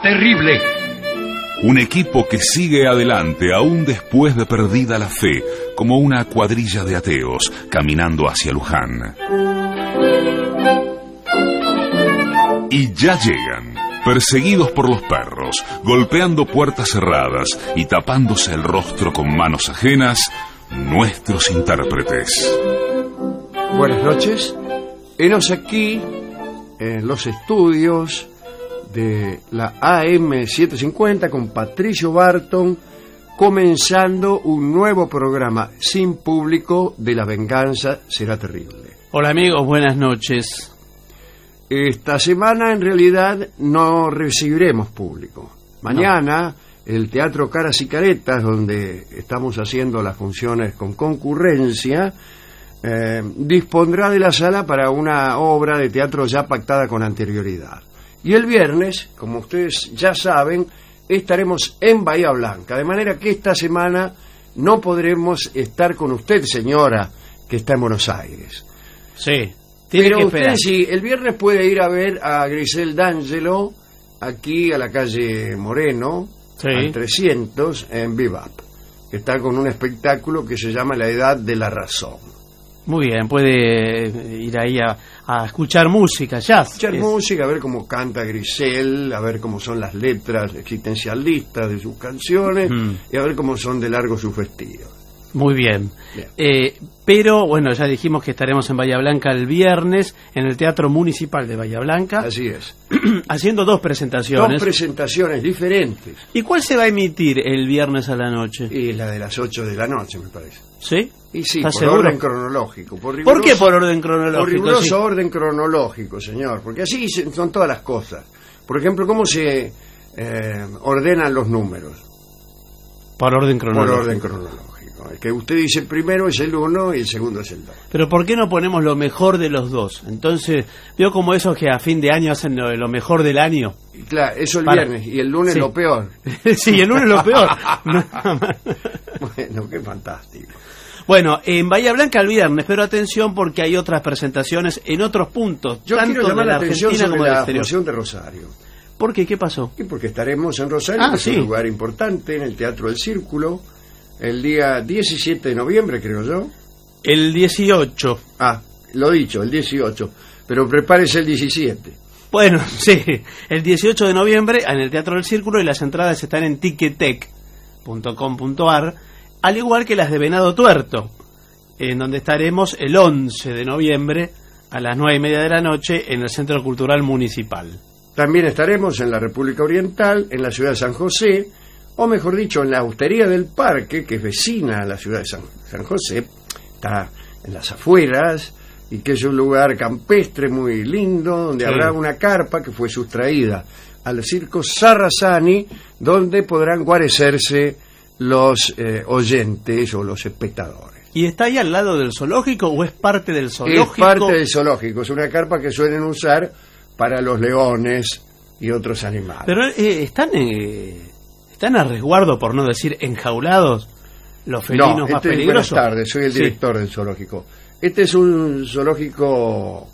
terrible. Un equipo que sigue adelante aún después de perdida la fe, como una cuadrilla de ateos caminando hacia Luján. Y ya llegan, perseguidos por los perros, golpeando puertas cerradas y tapándose el rostro con manos ajenas, nuestros intérpretes. Buenas noches. Enos aquí en los estudios de la AM750 con Patricio Barton, comenzando un nuevo programa sin público de La Venganza Será Terrible. Hola amigos, buenas noches. Esta semana en realidad no recibiremos público. Mañana el Teatro Caras y Caretas, donde estamos haciendo las funciones con concurrencia, dispondrá de la sala para una obra de teatro ya pactada con anterioridad. Y el viernes, como ustedes ya saben, estaremos en Bahía Blanca, de manera que esta semana no podremos estar con usted, señora, que está en Buenos Aires. Sí, pero usted sí, el viernes puede ir a ver a Grisel D'Angelo aquí a la calle Moreno, sí, al 300, en Bebop, que está con un espectáculo que se llama La Edad de la Razón. Muy bien, puede ir ahí a escuchar música, jazz. Escuchar música, a ver cómo canta Grisel, a ver cómo son las letras existencialistas de sus canciones y a ver cómo son de largo sus vestidos. Muy bien. Pero, bueno, ya dijimos que estaremos en Bahía Blanca el viernes, en el Teatro Municipal de Bahía Blanca. Así es. Haciendo dos presentaciones. Dos presentaciones diferentes. ¿Y cuál se va a emitir el viernes a la noche? Y la de las 8 de la noche, me parece. ¿Sí? Y sí, ¿Estás por seguro? Orden cronológico. ¿Por qué por orden cronológico? Por riguroso sí, orden cronológico, señor. Porque así son todas las cosas. Por ejemplo, ¿cómo se ordenan los números? Por orden cronológico. Por orden cronológico. El que usted dice primero es el 1 y el segundo es el 2. Pero ¿por qué no ponemos lo mejor de los dos? Entonces, veo como esos que a fin de año hacen lo mejor del año. Y claro, eso el viernes y el lunes sí, lo peor. Sí, el lunes lo peor. Bueno, qué fantástico. Bueno, en Bahía Blanca el viernes, pero atención porque hay otras presentaciones en otros puntos, Yo tanto quiero llamar de la la atención Argentina sobre como del la exterior. función de Rosario. ¿Por qué? ¿Qué pasó? Y porque estaremos en Rosario, que es un lugar importante, en el Teatro del Círculo, el día 17 de noviembre, creo yo. El 18. Ah, lo dicho, el 18. Pero prepárese el 17. Bueno, sí, el 18 de noviembre en el Teatro del Círculo, y las entradas están en ticketek.com.ar, al igual que las de Venado Tuerto, en donde estaremos el 11 de noviembre a las 9:30 de la noche en el Centro Cultural Municipal. También estaremos en la República Oriental, en la ciudad de San José, o mejor dicho, en la Hostería del Parque, que es vecina a la ciudad de San José, está en las afueras, y que es un lugar campestre muy lindo, donde habrá una carpa que fue sustraída al circo Sarrasani, donde podrán guarecerse los oyentes o los espectadores. ¿Y está ahí al lado del zoológico o es parte del zoológico? Es parte del zoológico, es una carpa que suelen usar para los leones y otros animales. Pero están a resguardo, por no decir enjaulados, los felinos más peligrosos. Buenas tardes, soy el director del zoológico. Este es un zoológico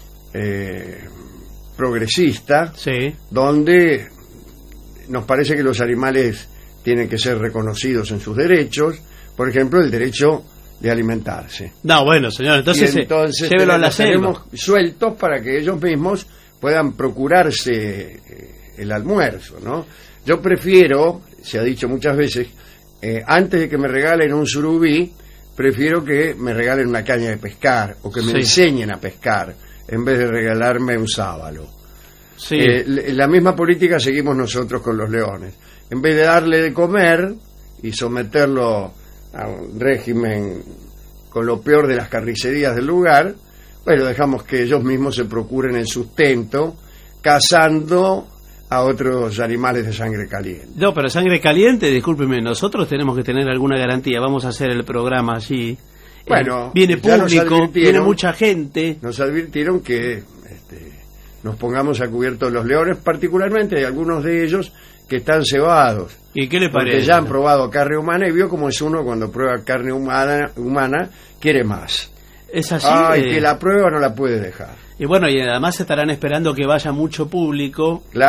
progresista, donde nos parece que los animales tienen que ser reconocidos en sus derechos, por ejemplo, el derecho de alimentarse. No, bueno, señor, entonces llévelo a la selva. Tenemos sueltos para que ellos mismos puedan procurarse el almuerzo, ¿no? Yo prefiero, se ha dicho muchas veces, antes de que me regalen un surubí, prefiero que me regalen una caña de pescar o que me enseñen a pescar en vez de regalarme un sábalo. Sí. La misma política seguimos nosotros con los leones. En vez de darle de comer y someterlo a un régimen con lo peor de las carnicerías del lugar, bueno, dejamos que ellos mismos se procuren el sustento cazando a otros animales de sangre caliente. No, pero sangre caliente, discúlpeme, nosotros tenemos que tener alguna garantía. Vamos a hacer el programa allí. Bueno, viene público, viene mucha gente. Nos advirtieron que nos pongamos a cubierto de los leones, particularmente de algunos de ellos que están cebados. ¿Y qué le parece? Porque ya han probado carne humana y vio cómo es uno cuando prueba carne humana quiere más. Es así. Que la prueba no la puede dejar. Y bueno, y además estarán esperando que vaya mucho público. Claro.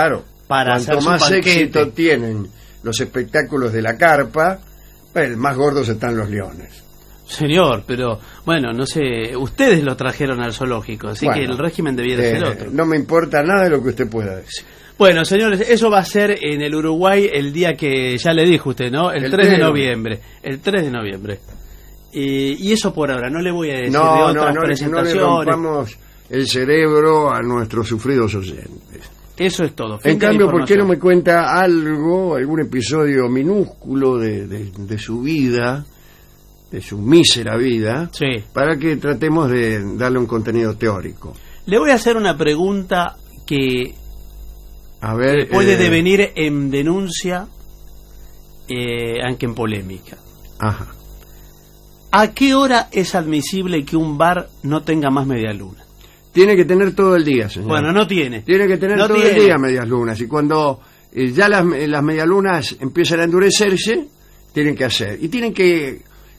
para hacer Cuanto su más banquete. éxito tienen los espectáculos de la carpa, más gordos están los leones. Señor, pero bueno, no sé, ustedes lo trajeron al zoológico, así Bueno, que el régimen debiera ser otro. No me importa nada de lo que usted pueda decir. Bueno, señores, eso va a ser en el Uruguay el día que ya le dijo usted, ¿no? El 3 de noviembre. El 3 de noviembre. Y eso por ahora, no le voy a decir de otras no le presentaciones. rompamos el cerebro a nuestros sufridos oyentes. Eso es todo. Fin En de la cambio, ¿por qué no me información. cuenta algo, algún episodio minúsculo de su vida, de su mísera vida, Sí. para que tratemos de darle un contenido teórico? Le voy a hacer una pregunta que A ver, puede devenir en denuncia, aunque en polémica. Ajá. ¿A qué hora es admisible que un bar no tenga más media luna? Tiene que tener todo el día, señor. Bueno, no tiene. Tiene que tener No todo el tiene. día medias lunas. Y cuando ya las medias lunas empiezan a endurecerse, tienen que hacer. Y tienen que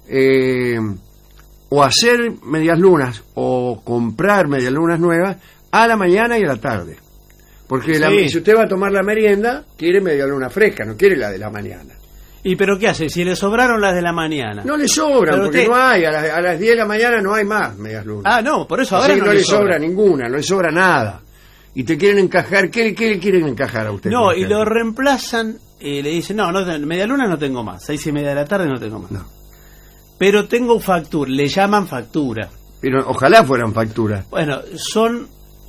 o hacer medias lunas o comprar medias lunas nuevas a la mañana y a la tarde. Porque Sí. si usted va a tomar la merienda, quiere media luna fresca, no quiere la de la mañana. ¿Y pero qué hace? Si le sobraron las de la mañana. No le sobran, Pero porque usted- no hay. A las 10 de la mañana no hay más medias lunas. Ah, no, por eso Así ahora que no, no le le sobra sobra. ninguna, no le sobra nada. Y te quieren encajar. ¿Qué le quieren encajar a usted? No, por y ejemplo? lo reemplazan, le dicen, no, media luna no tengo más, 6:30 de la tarde no tengo más. No. Pero tengo factura, le llaman factura. Pero ojalá fueran facturas. Bueno, son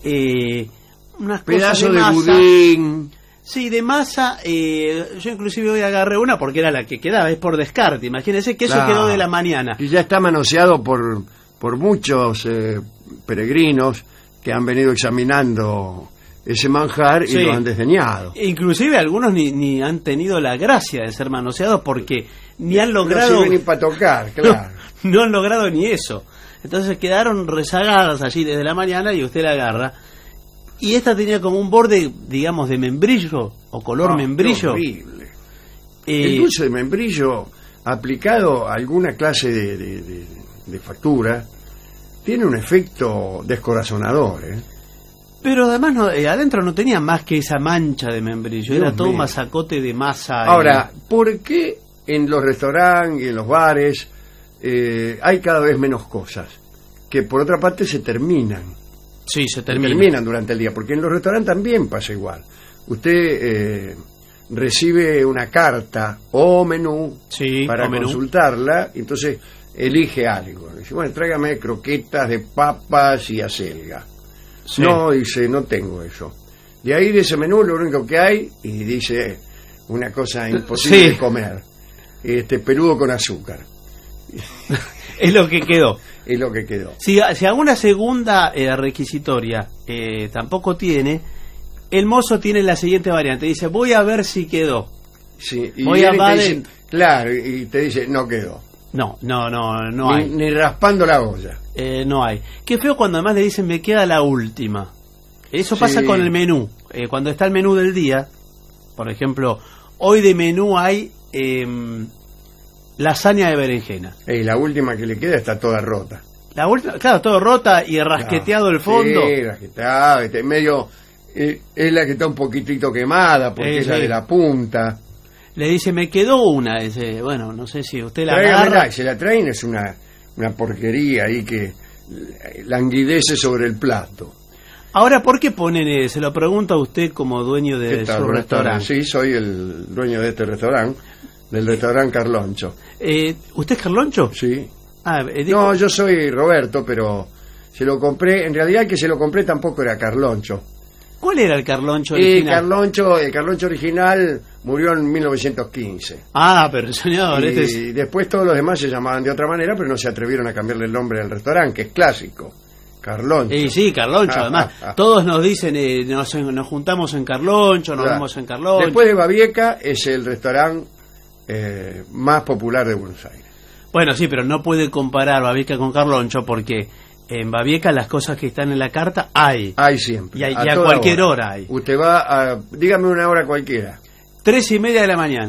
unas Pedazo cosas de masa. budín. Sí, de masa, yo inclusive hoy agarré una porque era la que quedaba, es por descarte, imagínense que eso Claro. quedó de la mañana. Y ya está manoseado por muchos peregrinos que han venido examinando ese manjar y Sí. lo han desdeñado. Inclusive algunos ni han tenido la gracia de ser manoseados porque ni han logrado... No sirve ni para tocar, claro. No han logrado ni eso. Entonces quedaron rezagadas allí desde la mañana y usted la agarra. Y esta tenía como un borde, digamos, de membrillo o color Ah, membrillo. qué horrible. Eh, El dulce de membrillo aplicado a alguna clase de factura tiene un efecto descorazonador, ¿eh? pero además adentro no tenía más que esa mancha de membrillo. Dios Era todo un mío. masacote de masa. Ahora, ¿por qué en los restaurantes y en los bares hay cada vez menos cosas? Que por otra parte se terminan. Sí, se Terminan durante el día, porque en los restaurantes también pasa igual. Usted recibe una carta o menú Sí, para o menú. consultarla, entonces elige algo. Dice, bueno, tráigame croquetas de papas y acelga. Sí. No, dice, no tengo eso. De ahí de ese menú lo único que hay, y dice una cosa imposible Sí. de comer, peludo con azúcar. Es lo que quedó. Es lo que quedó. Si alguna segunda requisitoria tampoco tiene, el mozo tiene la siguiente variante. Dice, voy a ver si quedó. Sí, y Voy a viene y te Baden. dicen, claro, y te dice, no quedó. No ni, hay. ni raspando la olla. No hay. Qué feo cuando además le dicen, me queda la última. Eso pasa Sí. con el menú. Cuando está el menú del día, por ejemplo, hoy de menú hay lasaña de berenjena. La última que le queda está toda rota. La última, claro, todo rota y rasqueteado el fondo. Sí, rasqueteado, medio... es la que está un poquitito quemada, porque es la sí. de la punta. Le dice, me quedó una. Dice, bueno, no sé si usted la Tráigamela, agarra. y se la traen, es una porquería ahí que languidece sobre el plato. Ahora, ¿por qué ponen, se lo pregunto a usted como dueño de ¿Qué tal, su restaurante? Sí, soy el dueño de este restaurante, del restaurante Carloncho. ¿Usted es Carloncho? Sí. Ah, No, yo soy Roberto, pero se lo compré, en realidad el que se lo compré tampoco era Carloncho. ¿Cuál era el Carloncho El original? Carloncho original murió en 1915. Ah, pero señor, Y este es... después todos los demás se llamaban de otra manera, pero no se atrevieron a cambiarle el nombre del restaurante, que es clásico. Carloncho. Sí, Carloncho, además, todos nos dicen, nos juntamos en Carloncho, nos Claro. vemos en Carloncho. Después de Babieca es el restaurante más popular de Buenos Aires. Bueno, sí, pero no puede comparar Babieca con Carloncho porque en Babieca las cosas que están en la carta hay. Hay siempre. Y a toda cualquier hora hay. Usted va a... Dígame una hora cualquiera. 3:30 de la mañana.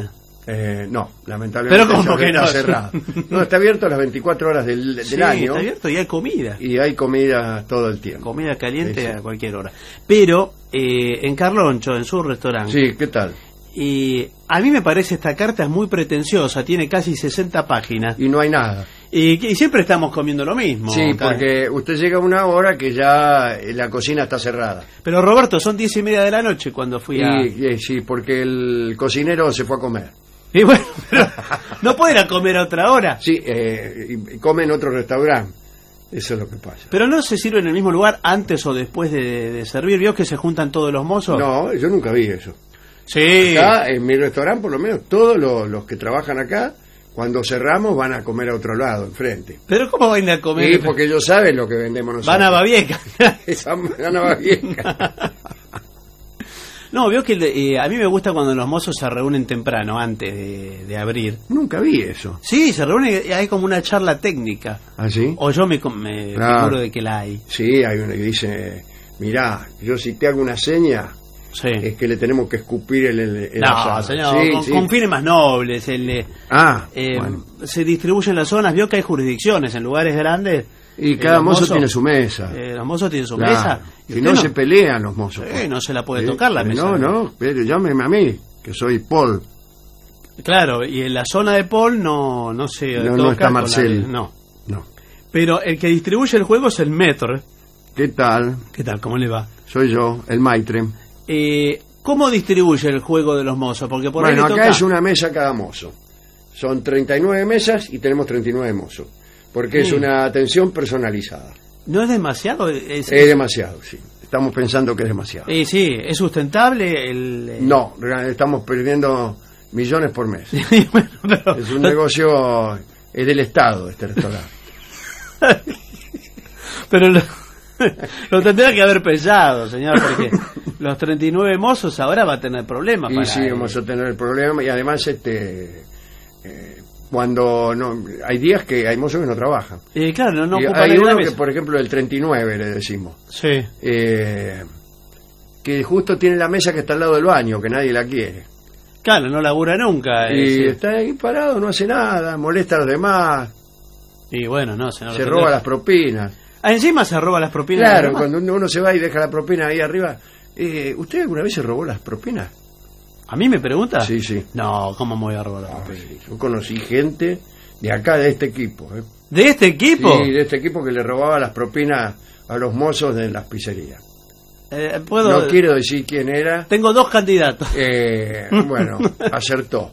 No, lamentablemente. ¿Pero cómo que no? Está cerrado. No, está abierto las 24 horas del Sí, año. está abierto y hay comida. Y hay comida todo el tiempo. Comida caliente Sí, sí. a cualquier hora. Pero en Carloncho, en su restaurante, Sí, ¿qué tal? y a mí me parece esta carta es muy pretenciosa, tiene casi 60 páginas. Y no hay nada. Y siempre estamos comiendo lo mismo. Sí, acá. porque usted llega a una hora que ya la cocina está cerrada. Pero Roberto, son 10:30 de la noche cuando fui a... Sí, porque el cocinero se fue a comer. Y bueno, pero no puede ir a comer a otra hora. Sí, y come en otro restaurante. Eso es lo que pasa. Pero no se sirve en el mismo lugar antes o después de servir. ¿Vio que se juntan todos los mozos? No, yo nunca vi eso. Sí. Acá, en mi restaurante, por lo menos, todos los que trabajan acá, cuando cerramos, van a comer a otro lado, enfrente. ¿Pero cómo van a comer? Sí, porque ellos saben lo que vendemos nosotros. Van a Babieca. Van a Babieca. No, vio que a mí me gusta cuando los mozos se reúnen temprano, antes de abrir. Nunca vi eso. Sí, se reúnen y hay como una charla técnica. ¿Ah, sí? O yo me Claro. figuro de que la hay. Sí, hay uno que dice, mirá, yo si te hago una seña, Sí. es que le tenemos que escupir el No, asado. señor, Sí, con, sí. con fines más nobles. Bueno. Se distribuyen las zonas, vio que hay jurisdicciones en lugares grandes. Y cada los mozo mozos- tiene su mesa. Los mozos tienen su Claro. mesa. y Si usted no, se pelean los mozos. pues. no se la puede tocar la mesa. No, pero llámeme a mí, que soy Paul. Claro, y en la zona de Paul no se No, toca no está con Marcel. no. No. Pero el que distribuye el juego es el Metro. ¿Qué tal? ¿Qué tal? ¿Cómo le va? Soy yo, el Maitre. ¿Cómo distribuye el juego de los mozos? Porque por ahí Bueno, le acá toca... es una mesa cada mozo. Son 39 mesas y tenemos 39 mozos. Porque es Sí. una atención personalizada. ¿No es demasiado? Es demasiado, sí. Estamos pensando que es demasiado. Sí, ¿es sustentable? No, estamos perdiendo millones por mes. Bueno, pero- Es un negocio, es del Estado este restaurante. Pero lo tendría que haber pensado, señor, porque los 39 mozos ahora va a tener problemas. Y sí, vamos a tener el problema. Y además, cuando no, hay días que hay mozos que no trabajan. Claro, no Y ocupan hay la uno que, mesa. por ejemplo, el 39 le decimos. Sí. Que justo tiene la mesa que está al lado del baño, que nadie la quiere. Claro, no labura nunca. Y sí. está ahí parado, no hace nada, molesta a los demás, Y bueno, no, señor. se roba las propinas. Encima se roba las propinas. de Claro, los demás. cuando uno se va y deja la propina ahí arriba. ¿Usted alguna vez se robó las propinas? ¿A mí me pregunta? Sí, sí. No, ¿cómo me voy a robar las propinas? Sí, yo conocí gente de acá, de este equipo. ¿De este equipo? Sí, de este equipo que le robaba las propinas a los mozos de las pizzerías. ¿Puedo? No quiero decir quién era. Tengo dos candidatos. Bueno, acertó.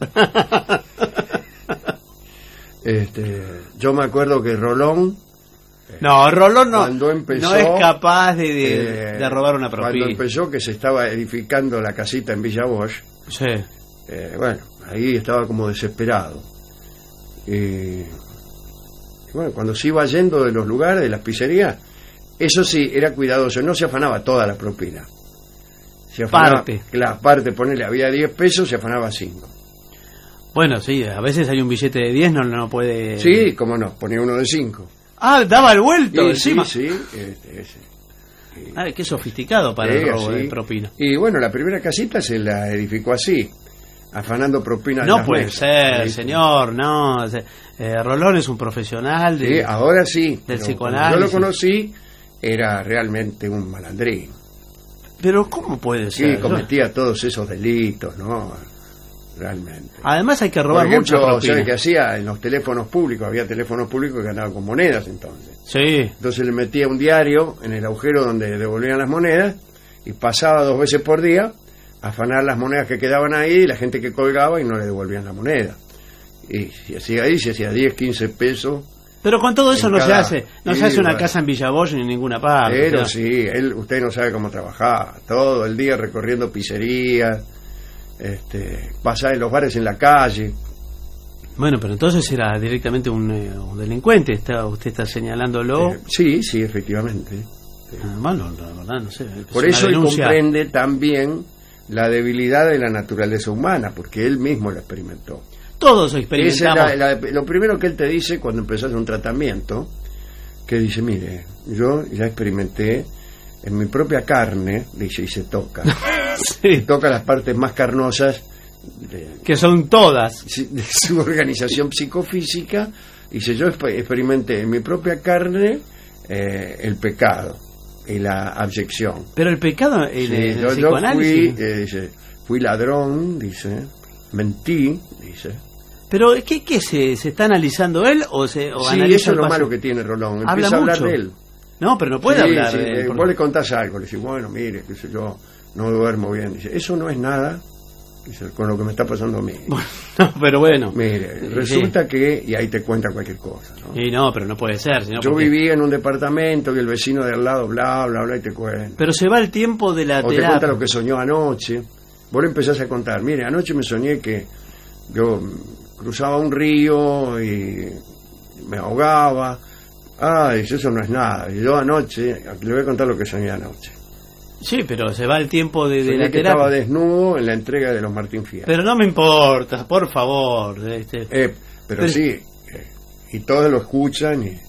Yo me acuerdo que Rolón, No, Rolón no, cuando empezó, no es capaz de robar una propina. cuando empezó que se estaba edificando la casita en Villa Bosch, Sí. bueno, ahí estaba como desesperado. Y bueno, cuando se iba yendo de los lugares, de las pizzerías, eso sí, era cuidadoso, no se afanaba toda la propina. Se afanaba, Parte. la parte, ponele, había 10 pesos, se afanaba 5. Bueno, sí, a veces hay un billete de 10, no puede... Sí, cómo no, ponía uno de 5. Ah, daba el vuelto Sí, encima. sí, Ay, qué sofisticado para el robo de propina. Y bueno, la primera casita se la edificó así, afanando propinas. No en las puede mesas. ser, Sí, señor, no. Rolón es un profesional sí, de... ahora sí. del pero psicoanálisis. cuando yo lo conocí, era realmente un malandrín. Pero ¿cómo puede ser? Sí, cometía todos esos delitos, ¿no? Realmente. Además hay que robar Por mucha ejemplo, propina. ¿sabe qué hacía? En los teléfonos públicos, había teléfonos públicos que andaban con monedas entonces. Sí. Entonces le metía un diario en el agujero donde devolvían las monedas y pasaba 2 veces por día a afanar las monedas que quedaban ahí y la gente que colgaba y no le devolvían la moneda. Y si hacía ahí, se hacía 10, 15 pesos. Pero con todo eso En no se cada- hace, no Sí, se hace una bueno. casa en Villa Bosch ni en ninguna parte. Pero o sea, sí, usted no sabe cómo trabajaba. Todo el día recorriendo pizzerías, pasaba en los bares en la calle. Bueno, pero entonces era directamente un delincuente. Usted está señalándolo. Sí, efectivamente. Bueno, la verdad, no sé. es Por una eso él denuncia. comprende también la debilidad de la naturaleza humana, porque él mismo la experimentó. Todos Esa experimentamos. es lo primero que él te dice cuando empezás un tratamiento, que dice, mire, yo ya experimenté en mi propia carne, dice, y se toca. Sí. Toca las partes más carnosas Que son todas. de su organización psicofísica. Dice, yo experimenté en mi propia carne el pecado y la abyección. Pero el pecado en Sí, el yo psicoanálisis... dice, fui ladrón, dice, mentí, dice. Pero ¿qué se está analizando él o Sí, analiza eso el es lo paciente? malo que tiene Rolón. Habla Empieza a hablar mucho. de él. No, pero no puede Sí, hablar sí, de él. vos le contás algo, le decís, bueno, mire, qué sé yo, no duermo bien. Dice, eso no es nada, dice, con lo que me está pasando a mí. No, pero bueno. Mire, Sí. resulta que, y ahí te cuenta cualquier cosa, ¿no? Y no, pero no puede ser. Sino Yo porque- vivía en un departamento y el vecino de al lado, bla, bla, bla, y te cuenta. Pero se va el tiempo de la O te terapia. cuenta lo que soñó anoche. Vos le empezás a contar, mire, anoche me soñé que yo cruzaba un río y me ahogaba. Ah, dice, eso no es nada. Y yo anoche, le voy a contar lo que soñé anoche. Sí, pero se va el tiempo de Soñé la que estaba terapia. desnudo en la entrega de los Martín Fierro. Pero no me importa, por favor. Pero sí, y todos lo escuchan y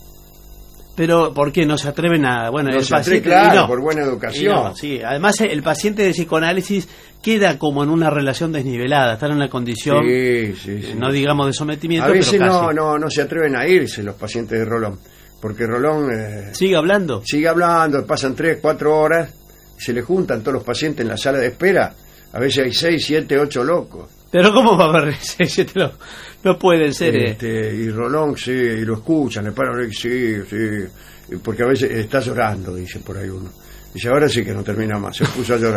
Pero ¿por qué no se atreven a...? Bueno, no el se atreve, paciente... claro, y no. por buena Y educación. no, sí. Además, el paciente de psicoanálisis queda como en una relación desnivelada, está en una condición, Sí. no digamos de sometimiento, A veces pero casi. no se atreven a irse los pacientes de Rolón, porque Rolón ¿Sigue hablando? sigue hablando, pasan 3, 4 horas, se le juntan todos los pacientes en la sala de espera, a veces hay 6, 7, 8 locos. Pero ¿cómo va a haber ese? No pueden ser... Y Rolón, sí, y lo escuchan, le paran, sí, porque a veces está llorando, dice por ahí uno. Dice, ahora sí que no termina más, se puso a llorar.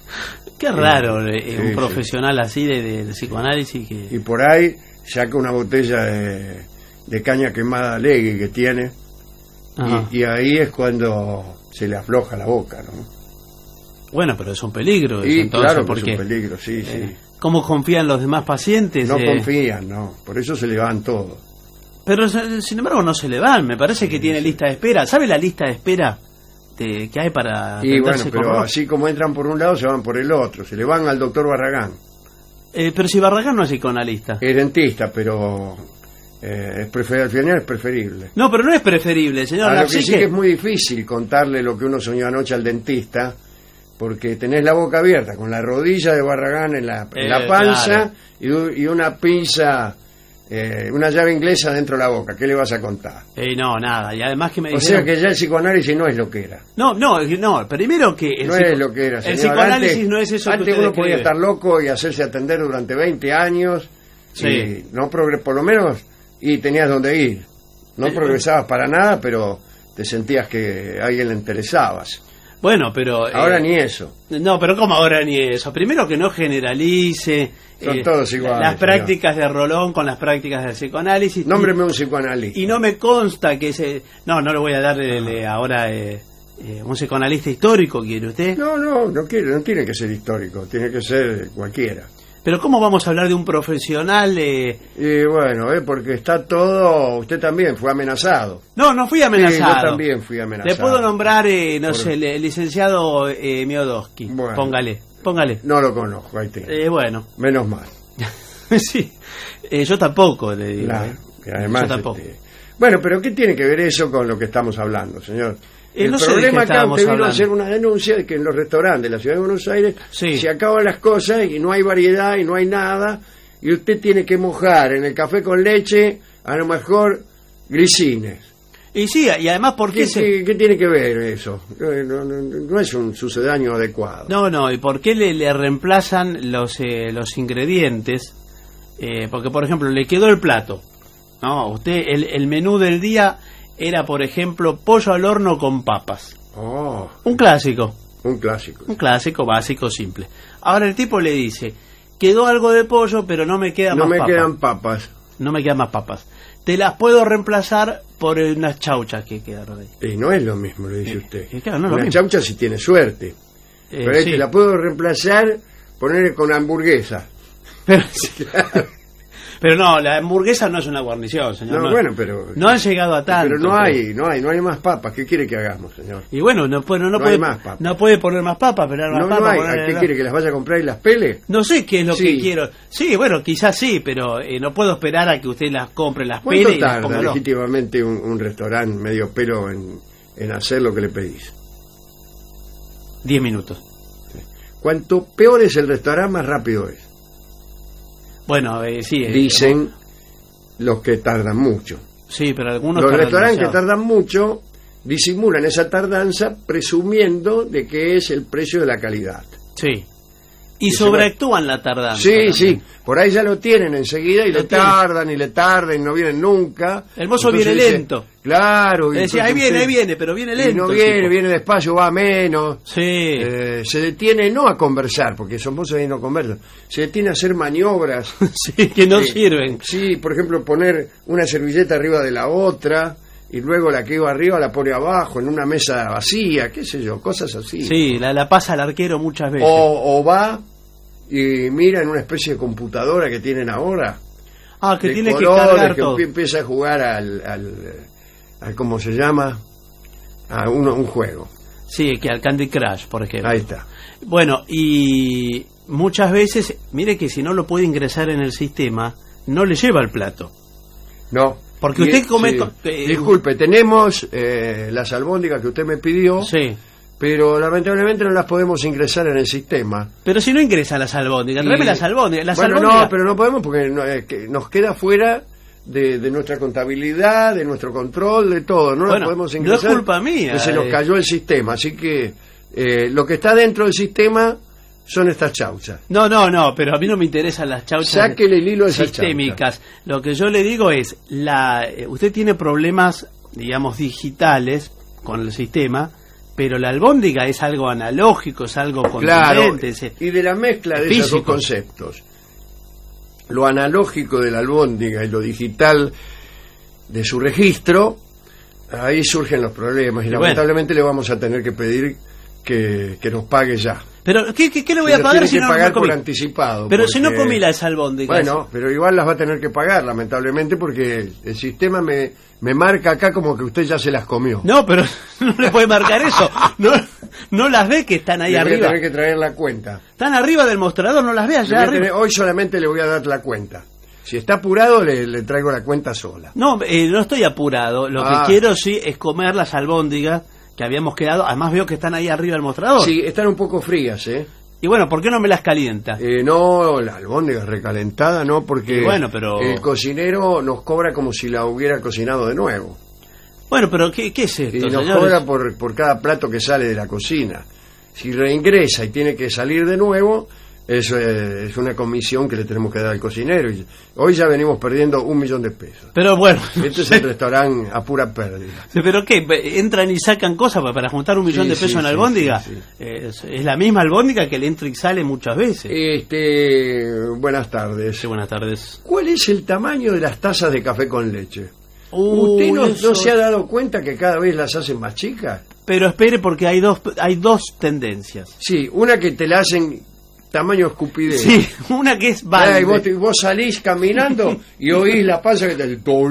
Qué raro Sí, un sí. profesional así de psicoanálisis que... Y por ahí saca una botella de caña quemada Legui que tiene, Ajá. y ahí es cuando se le afloja la boca, ¿no? Bueno, pero es un peligro eso, Y entonces, claro que porque es un peligro, sí. ¿cómo confían los demás pacientes? No confían, no, por eso se le van todos. Pero sin embargo no se le van, me parece que tiene lista de espera. ¿Sabe la lista de espera que hay para Y bueno, atenderse con pero Rolón? así como entran por un lado, se van por el otro, se le van al doctor Barragán. Pero si Barragán no es psicoanalista. Es dentista, pero al final es preferible. No, pero no es preferible, señor. A La lo que sí psique- que es muy difícil contarle lo que uno soñó anoche al dentista, porque tenés la boca abierta, con la rodilla de Barragán en la panza, claro. y una pinza, una llave inglesa dentro de la boca. ¿Qué le vas a contar? No, nada. Y además que me O dijeron... sea que ya el psicoanálisis no es lo que era. No, primero que... No es lo que era, El señor. psicoanálisis Antes- no es eso que Antes usted uno podía describe. estar loco y hacerse atender durante 20 años, Sí. y no por lo menos, y tenías donde ir. No progresabas para nada, pero te sentías que a alguien le interesabas. Bueno, pero... Ahora ni eso. No, pero ¿cómo ahora ni eso? Primero que no generalice Son todos iguales, las señor. prácticas de Rolón con las prácticas del psicoanálisis. Nómbreme un psicoanalista. Y no me consta que ese... No le voy a dar ahora un psicoanalista histórico, ¿quiere usted? No tiene que ser histórico, tiene que ser cualquiera. Pero ¿cómo vamos a hablar de un profesional? Y bueno, porque está todo... Usted también fue amenazado. No fui amenazado. Sí, yo también fui amenazado. Le puedo nombrar, Por- sé, el licenciado Miodowski. Bueno. Póngale. No lo conozco, ahí tiene. Bueno, Menos mal. sí. Yo tampoco, le digo. Claro, y además, Yo tampoco. Bueno, pero ¿qué tiene que ver eso con lo que estamos hablando, señor? El no sé de problema qué acá, estábamos usted vino a hablando. hacer una denuncia de que en los restaurantes de la ciudad de Buenos Aires Sí. se acaban las cosas y no hay variedad y no hay nada, y usted tiene que mojar en el café con leche, a lo mejor, grisines. Y sí, y además, ¿por qué ¿Qué tiene que ver eso? No es un sucedáneo adecuado. No, ¿y por qué le reemplazan los ingredientes? Porque, por ejemplo, le quedó el plato. No, usted, el menú del día era, por ejemplo, pollo al horno con papas. Oh, Un clásico. un clásico. Un clásico, básico, simple. Ahora el tipo le dice, quedó algo de pollo, pero no me queda No más me papas. quedan papas. No me quedan más papas. Te las puedo reemplazar por unas chauchas que quedaron ahí. Y no es lo mismo, le dice usted. claro, no es lo Una mismo. chaucha si tiene suerte. Pero Sí. te la puedo reemplazar, poner con hamburguesa. Pero no, la hamburguesa no es una guarnición, señor. No, bueno, pero... No han llegado a tanto. Pero no hay más papas. ¿Qué quiere que hagamos, señor? Y bueno, no No puede hay más papas. no puede poner más papas, pero más No papas. hay. ponerle ¿Qué la- quiere, que las vaya a comprar y las pele? No sé qué es lo Sí. que quiero. Sí, bueno, quizás sí, pero no puedo esperar a que usted las compre, las ¿Cuánto pele y las tarda ponga. legítimamente un restaurante medio pelo en hacer lo que le pedís? 10 minutos. Cuanto peor es el restaurante, más rápido es. Bueno, sí. Dicen los que tardan mucho. Sí, pero algunos Los tardan restaurantes que demasiado. tardan mucho disimulan esa tardanza presumiendo de que es el precio de la calidad. Sí. Y se sobreactúan la tardanza. Sí, también. sí, por ahí ya lo tienen enseguida y Lo le tienen. tardan y le tardan y no vienen nunca. El mozo Entonces viene dice, lento. Claro. y Decía, entonces ahí usted- viene, pero viene lento. Y no el viene, tipo. viene despacio, va menos. Sí. Se detiene no a conversar, porque son mozos y no conversan. Se detiene a hacer maniobras. Sí, que no Eh, sirven. Sí, por ejemplo, poner una servilleta arriba de la otra y luego la que iba arriba la pone abajo en una mesa vacía, qué sé yo, cosas así. Sí, la pasa al arquero muchas veces. O va y mira en una especie de computadora que tienen ahora. Que de tiene que colores, cargar que todo. empieza a jugar al ¿cómo se llama? A un juego. Sí, que al Candy Crush, por ejemplo. Ahí está. Bueno, y muchas veces, mire que si no lo puede ingresar en el sistema, no le lleva el plato. No. Porque Y- usted come... sí. Disculpe, tenemos las albóndigas que usted me pidió, Sí. pero lamentablemente no las podemos ingresar en el sistema. Pero si no ingresa las albóndigas, Y- tráeme las albóndigas. Las Bueno, albóndigas... no, pero no podemos porque que nos queda fuera de nuestra contabilidad, de nuestro control, de todo. No Bueno, las podemos no es ingresar. culpa mía, que se nos cayó el sistema. Así que lo que está dentro del sistema son estas chauchas. No, pero a mí no me interesan las chauchas Sáquele el hilo de esas sistémicas. Lo que yo le digo es, usted tiene problemas, digamos, digitales con el sistema, pero la albóndiga es algo analógico, es algo Claro, contundente. y de la mezcla de esos dos físico. conceptos, lo analógico de la albóndiga y lo digital de su registro, ahí surgen los problemas y Bueno. lamentablemente le vamos a tener que pedir que nos pague ya. Pero, ¿qué le voy a Nos pagar tiene si que no pagar no comí? por anticipado. Pero si no porque- comí las albóndigas. Bueno, pero igual las va a tener que pagar, lamentablemente, porque el sistema me marca acá como que usted ya se las comió. No, pero no le puede marcar eso. No las ve que están ahí Le voy a arriba. tener que traer la cuenta. Están arriba del mostrador, no las ve Le allá voy a arriba. tener- hoy solamente le voy a dar la cuenta. Si está apurado, le traigo la cuenta sola. No, no estoy apurado. Lo que quiero sí es comer las albóndigas que habíamos quedado. Además veo que están ahí arriba del mostrador. Sí, están un poco frías, ¿eh? Y bueno, ¿por qué no me las calienta? No, la albóndiga recalentada no, porque Y bueno, pero- el cocinero nos cobra como si la hubiera cocinado de nuevo. Bueno, pero ¿qué es Y esto, nos señores? cobra por cada plato que sale de la cocina. Si reingresa y tiene que salir de nuevo, eso es una comisión que le tenemos que dar al cocinero. Y hoy ya venimos perdiendo 1.000.000 de pesos. Pero bueno, Este es el restaurante a pura pérdida. ¿pero qué? ¿Entran y sacan cosas para juntar 1.000.000 Sí, de pesos sí, en sí, albóndiga? sí, sí. Es la misma albóndiga que le entra y sale muchas veces. Buenas tardes. Sí, buenas tardes. ¿Cuál es el tamaño de las tazas de café con leche? ¿Usted no Eso- se ha dado cuenta que cada vez las hacen más chicas? Pero espere porque hay dos tendencias. Sí, una que te la hacen tamaño escupidez. Sí, una que es Ah, balde. y vos salís caminando y oís la panza que te...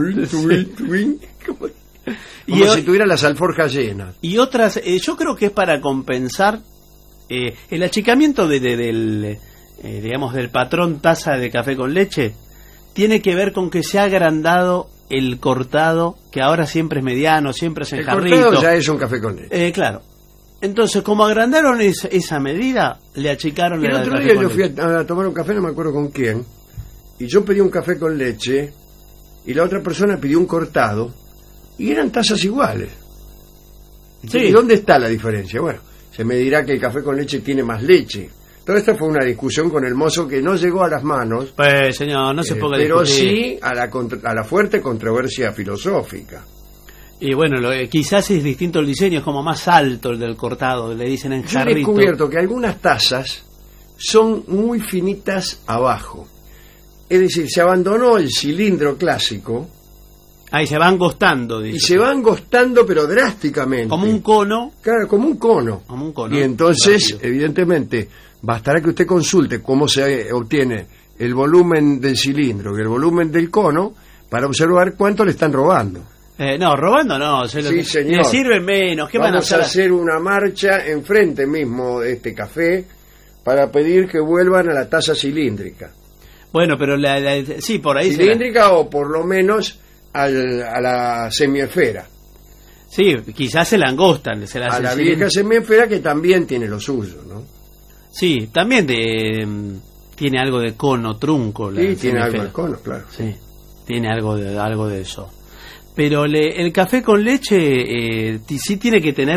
Como Y si tuviera las alforjas llenas. Y otras, yo creo que es para compensar el achicamiento del digamos, del patrón taza de café con leche. Tiene que ver con que se ha agrandado el cortado, que ahora siempre es mediano, siempre es en El jarrito. cortado ya es un café con leche. Claro. Entonces, como agrandaron esa medida, le achicaron El la otro café día con yo fui leche. a tomar un café, no me acuerdo con quién, y yo pedí un café con leche y la otra persona pidió un cortado y eran tazas iguales. Sí. ¿Y dónde está la diferencia? Bueno, se me dirá que el café con leche tiene más leche. Todo esto fue una discusión con el mozo que no llegó a las manos, Pues, señor, no se ponga a pero discutir. sí a la fuerte controversia filosófica. Y bueno, quizás es distinto el diseño, es como más alto el del cortado, le dicen en Yo he jarrito. descubierto que algunas tazas son muy finitas abajo. Es decir, se abandonó el cilindro clásico Ahí se van gostando, y dice. se van gostando pero drásticamente. Como un cono. Claro, como un cono. Como un cono. Y entonces, Rápido. evidentemente, bastará que usted consulte cómo se obtiene el volumen del cilindro y el volumen del cono para observar cuánto le están robando. No, robando no. Sí, señor. Le sirve menos. ¿Qué van a Vamos a hacer? hacer una marcha enfrente mismo de este café para pedir que vuelvan a la taza cilíndrica. Bueno, pero sí, por ahí Cilíndrica o por lo menos a la semiesfera. Sí, quizás se la angostan. Se la A la hacen vieja semiesfera que también tiene lo suyo, ¿no? Sí, también tiene algo de cono, trunco. Sí, tiene algo de cono, claro. Sí, tiene algo de eso. Pero el café con leche sí tiene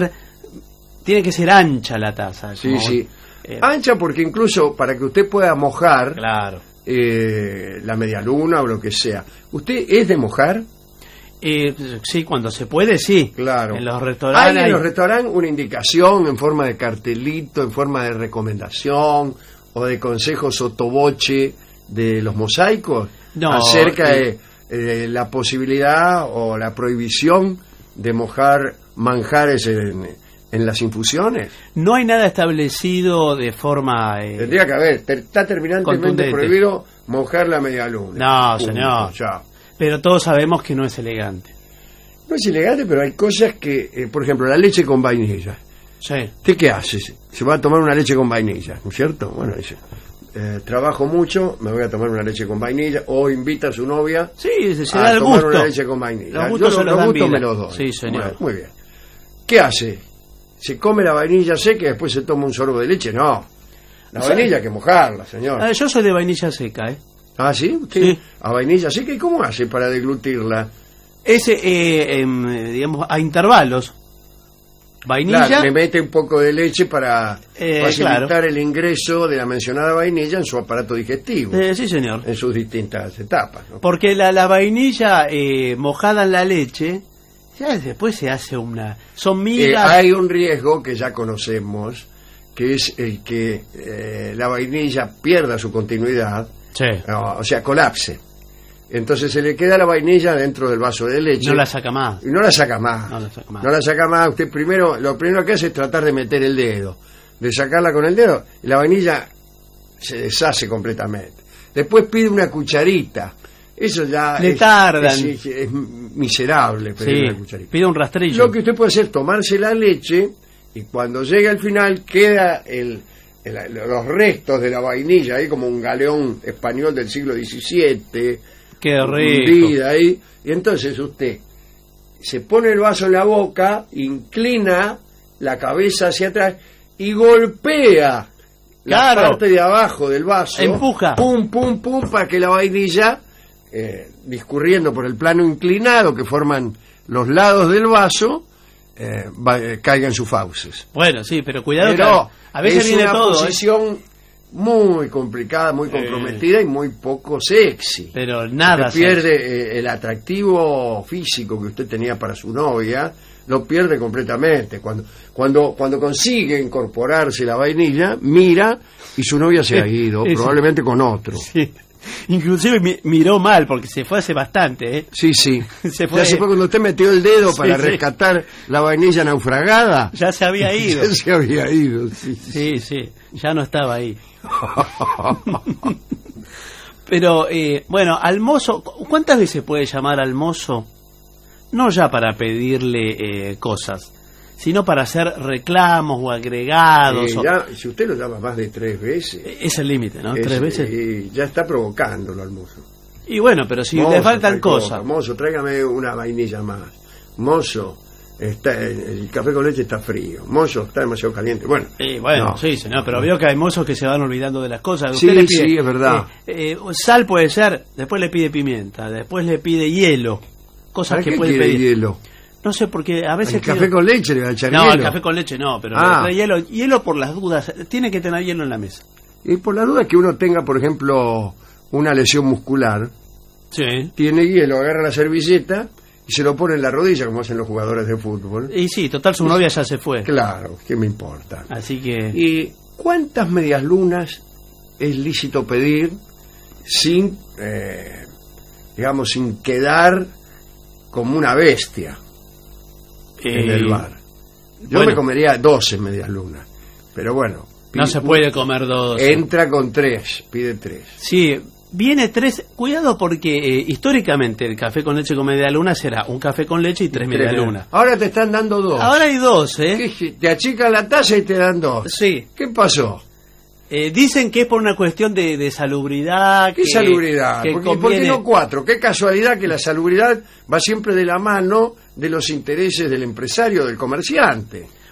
que ser ancha la taza. Sí, sí. Ancha porque incluso para que usted pueda mojar, claro, la medialuna o lo que sea. ¿Usted es de mojar? Sí, cuando se puede, sí. Claro. En los restaurantes. ¿Hay en los restaurantes una indicación en forma de cartelito, en forma de recomendación o de consejo sotoboche de los mosaicos? No, acerca de la posibilidad o la prohibición de mojar manjares en las infusiones. No hay nada establecido de forma... Tendría que haber, está terminantemente contundente. prohibido mojar la medialuna. No, Punto, señor. ya. Pero todos sabemos que no es elegante. No es elegante, pero hay cosas que, por ejemplo, la leche con vainilla. Sí. ¿Usted qué hace? Se va a tomar una leche con vainilla, ¿no es cierto? Bueno, dice, trabajo mucho, me voy a tomar una leche con vainilla, o invita a su novia Sí, se a da el tomar gusto. una leche con vainilla. Los gustos Yo se los los dan gustos vida. me los doy. Sí, señor. Bueno, muy bien. ¿Qué hace? ¿Se come la vainilla seca y después se toma un sorbo de leche? No. La vainilla hay que mojarla, señor. Yo soy de vainilla seca, ¿eh? ¿Ah, sí? ¿Usted Sí. a vainilla seca? ¿Y cómo hace para deglutirla? Digamos, a intervalos. Vainilla. Claro, le mete un poco de leche para facilitar claro. el ingreso de la mencionada vainilla en su aparato digestivo, Sí, señor. en sus distintas etapas, ¿no? Porque la vainilla mojada en la leche, ya después se hace son migas. Hay un riesgo que ya conocemos, que es el que la vainilla pierda su continuidad, Sí. o sea, colapse. Entonces se le queda la vainilla dentro del vaso de leche. No la saca más. Y no la saca más. No la saca más. No la saca más. Usted lo primero que hace es tratar de meter el dedo, de sacarla con el dedo, y la vainilla se deshace completamente. Después pide una cucharita. Eso ya Le tardan. es miserable pedir una Sí, cucharita. pide un rastrillo. Lo que usted puede hacer es tomarse la leche y cuando llegue al final queda los restos de la vainilla ahí como un galeón español del siglo XVII. Qué rico. Hundida ahí, y entonces usted se pone el vaso en la boca, inclina la cabeza hacia atrás y golpea la Claro. parte de abajo del vaso, Empuja. pum, pum, pum, para que la vainilla, discurriendo por el plano inclinado que forman los lados del vaso, caiga en sus fauces. Bueno, sí, pero cuidado Pero que a veces es viene una todo. posición muy complicada, muy comprometida y muy poco sexy. Pero nada. Usted pierde el atractivo físico que usted tenía para su novia, lo pierde completamente. Cuando consigue incorporarse la vainilla, mira y su novia se ha ido, Eso. probablemente con otro. Sí. Inclusive miró mal porque se fue hace bastante, ¿eh? Sí, sí. Se fue. Ya se fue cuando usted metió el dedo Sí, para sí. rescatar la vainilla naufragada. Ya se había ido. Ya se había ido, sí. Sí, sí, ya no estaba ahí. Pero, bueno, al mozo, ¿cuántas veces puede llamar al mozo? No ya para pedirle cosas, sino para hacer reclamos o agregados. Si usted lo llama más de 3 veces, Es el límite, ¿no? 3 veces. ya está provocándolo al mozo. Y bueno, pero si Mozo, le faltan tal cosa. cosas. Mozo, tráigame una vainilla más. Mozo, el café con leche está frío. Mozo, está demasiado caliente. Bueno, Bueno, no. sí, señor, pero veo que hay mozos que se van olvidando de las cosas. Sí, Usted le pide, sí, es verdad. Sal puede ser, después le pide pimienta, después le pide hielo, cosas ¿Para que qué puede quiere pedir. hielo? No sé, porque a veces... ¿El café con leche le va a echar No, hielo? el café con leche no, pero Ah. le trae hielo por las dudas. Tiene que tener hielo en la mesa. Y por la duda que uno tenga, por ejemplo, una lesión muscular, Sí. tiene hielo, agarra la servilleta y se lo pone en la rodilla, como hacen los jugadores de fútbol. Y sí, total, su novia ya se fue. Claro, ¿qué me importa? Así que... ¿Y cuántas medias lunas es lícito pedir sin, digamos, sin quedar como una bestia en el bar? Yo bueno. me comería 12 medias lunas, pero bueno. No se puede comer dos. Entra con 3, pide 3. Sí, viene 3. Cuidado porque históricamente el café con leche con media luna será un café con leche y 3 media luna. Ahora te están dando 2. Ahora hay 2, ¿eh? Te achican la taza y te dan 2. Sí. ¿Qué pasó? Dicen que es por una cuestión de salubridad. ¿Qué salubridad? que ¿Por qué conviene- no 4? Qué casualidad que la salubridad va siempre de la mano de los intereses del empresario, del comerciante.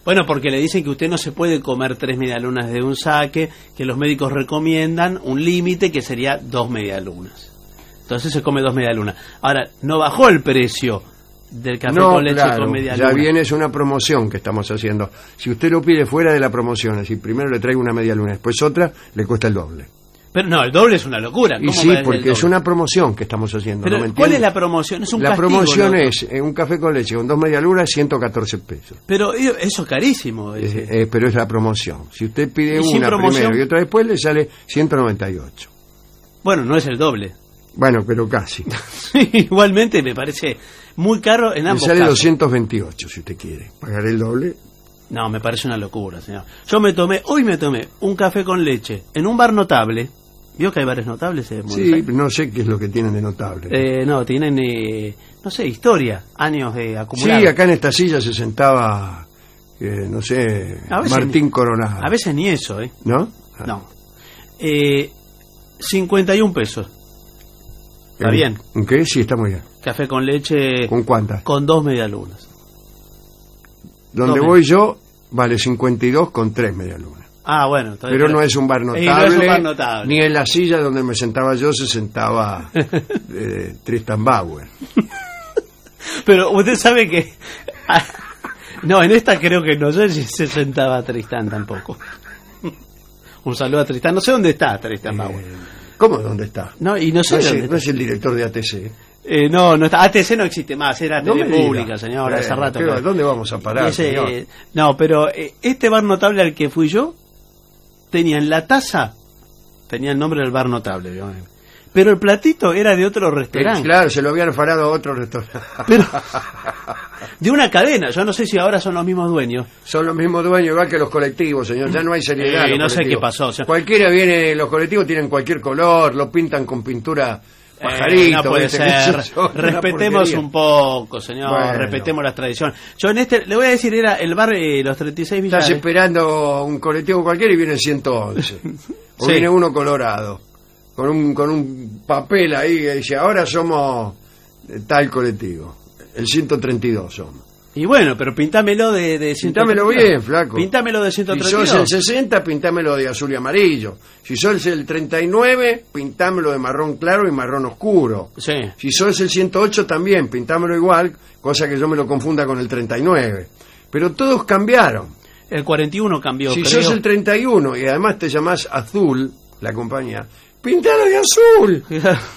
Bueno, porque le dicen que usted no se puede comer 3 medialunas de un saque, que los médicos recomiendan un límite que sería 2 medialunas. Entonces se come 2 medialunas. Ahora, no bajó el precio del café con leche con medialuna. Ya viene, es una promoción que estamos haciendo. Si usted lo pide fuera de la promoción, así primero le traigo una medialuna, después otra, le cuesta el doble. Pero no, el doble es una locura. Y sí, porque es una promoción que estamos haciendo. Pero, ¿no? ¿cuál es la promoción? Es un la castigo, promoción ¿no? es un café con leche con 2 medialunas, 114 pesos. Pero eso es carísimo. Pero es la promoción. Si usted pide ¿Y una primero y otra después, le sale 198. Bueno, no es el doble. Bueno, pero casi. Igualmente me parece muy caro en ambos le sale casos. 228 si usted quiere. Pagar el doble. No, me parece una locura, señor. Hoy me tomé un café con leche en un bar notable. ¿Vio que hay bares notables? Sí, no sé qué es lo que tienen de notable. No, tienen, no sé, historia, años de acumulado. Sí, acá en esta silla se sentaba, no sé, Martín Coronado. A veces ni eso, ¿eh? ¿No? No. 51 pesos. ¿Está bien? ¿Qué? Sí, está muy bien. Café con leche. ¿Con cuántas? Con 2 medialunas. Donde voy yo, vale 52 con 3 medialunas. Ah, bueno. Pero no es un bar notable, no es un bar notable. Ni en la silla donde me sentaba yo se sentaba Tristan Bauer. Pero usted sabe que... No, en esta creo que no sé si se sentaba Tristán tampoco. Un saludo a Tristán. No sé dónde está Tristan Bauer. ¿Cómo dónde está? No, y no sé no es el director de ATC. No está. ATC no existe más, era TV Pública, señor, hace rato. Pero ¿dónde vamos a parar, señor? No, pero este bar notable al que fui yo tenía en la taza, tenía el nombre del bar notable, obviamente. Pero el platito era de otro restaurante. Claro, se lo habían farado a otro restaurante. Pero de una cadena, yo no sé si ahora son los mismos dueños. Son los mismos dueños, igual que los colectivos, señor. Ya no hay seriedad. No sé qué pasó. Cualquiera viene, los colectivos tienen cualquier color, lo pintan con pintura pajarito. No puede ser. Respetemos un poco, señor. Bueno. Respetemos las tradiciones. Yo en le voy a decir, era el bar Los 36 Villares. Estás esperando un colectivo cualquiera y viene el 111. O viene uno colorado. Con un papel ahí que dice, ahora somos tal colectivo. El 132 somos. Y bueno, pero pintámelo de 132. Pintámelo bien, flaco. Pintámelo de 132. Si sos el 60, pintámelo de azul y amarillo. Si sos el 39, pintámelo de marrón claro y marrón oscuro. Sí. Si sos el 108 también, pintámelo igual, cosa que yo me lo confunda con el 39. Pero todos cambiaron. El 41 cambió, Si sos el 31 y además te llamás Azul, la compañía, pintalo de azul.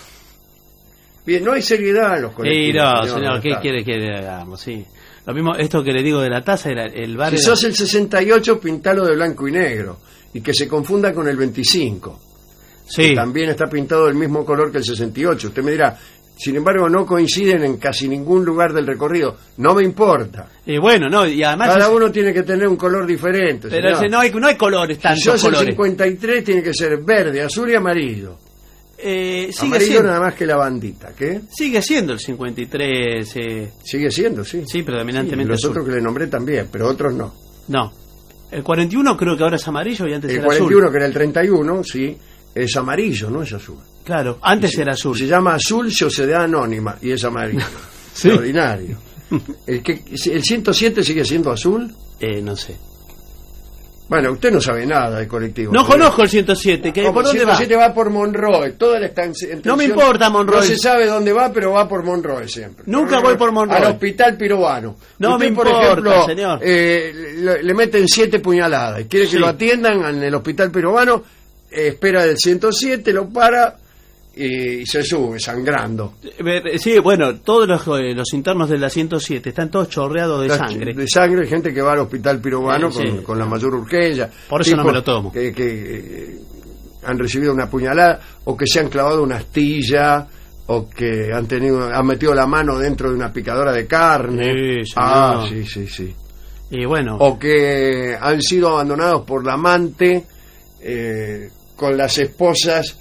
Bien, no hay seriedad en los colectivos. Sí, no, señor, ¿qué quiere que le hagamos? Sí. Lo mismo, esto que le digo de la taza, era el bar... Si sos el 68, pintalo de blanco y negro. Y que se confunda con el 25. Sí. Que también está pintado del mismo color que el 68. Usted me dirá, sin embargo, no coinciden en casi ningún lugar del recorrido. No me importa. Y bueno, no, y además... Cada uno tiene que tener un color diferente. Pero no hay colores, tantos colores. Si sos colores. el 53, tiene que ser verde, azul y amarillo. Sigue amarillo siendo, nada más que la bandita, ¿qué? Sigue siendo el 53. Sigue siendo, sí. Sí, predominantemente los otros que le nombré también, pero otros no. No. El 41 creo que ahora es amarillo y antes era azul. El 41, que era el 31, sí, es amarillo, no es azul. Claro, antes era azul. Se llama Azul Sociedad Anónima y es amarillo. Sí. Extraordinario. ¿El 107 sigue siendo azul? No sé. Bueno, usted no sabe nada de colectivo. No conozco el 107. ¿Por dónde va? El 107 va por Monroe. Toda la estancia. No me importa Monroe. No se sabe dónde va, pero va por Monroe siempre. Nunca voy por Monroe. Al hospital Pirovano. No usted, me por importa, ejemplo, señor. Le meten 7 puñaladas. Y quiere que lo atiendan en el hospital Pirovano. Espera del 107, lo para y se sube sangrando. Sí, bueno, todos los internos de la 107 están todos chorreados de sangre. De sangre, hay gente que va al hospital Pirovano con la mayor urgencia. Por eso no me lo tomo. Que han recibido una puñalada o que se han clavado una astilla o que han metido la mano dentro de una picadora de carne. Sí, sí. Y bueno. O que han sido abandonados por la amante con las esposas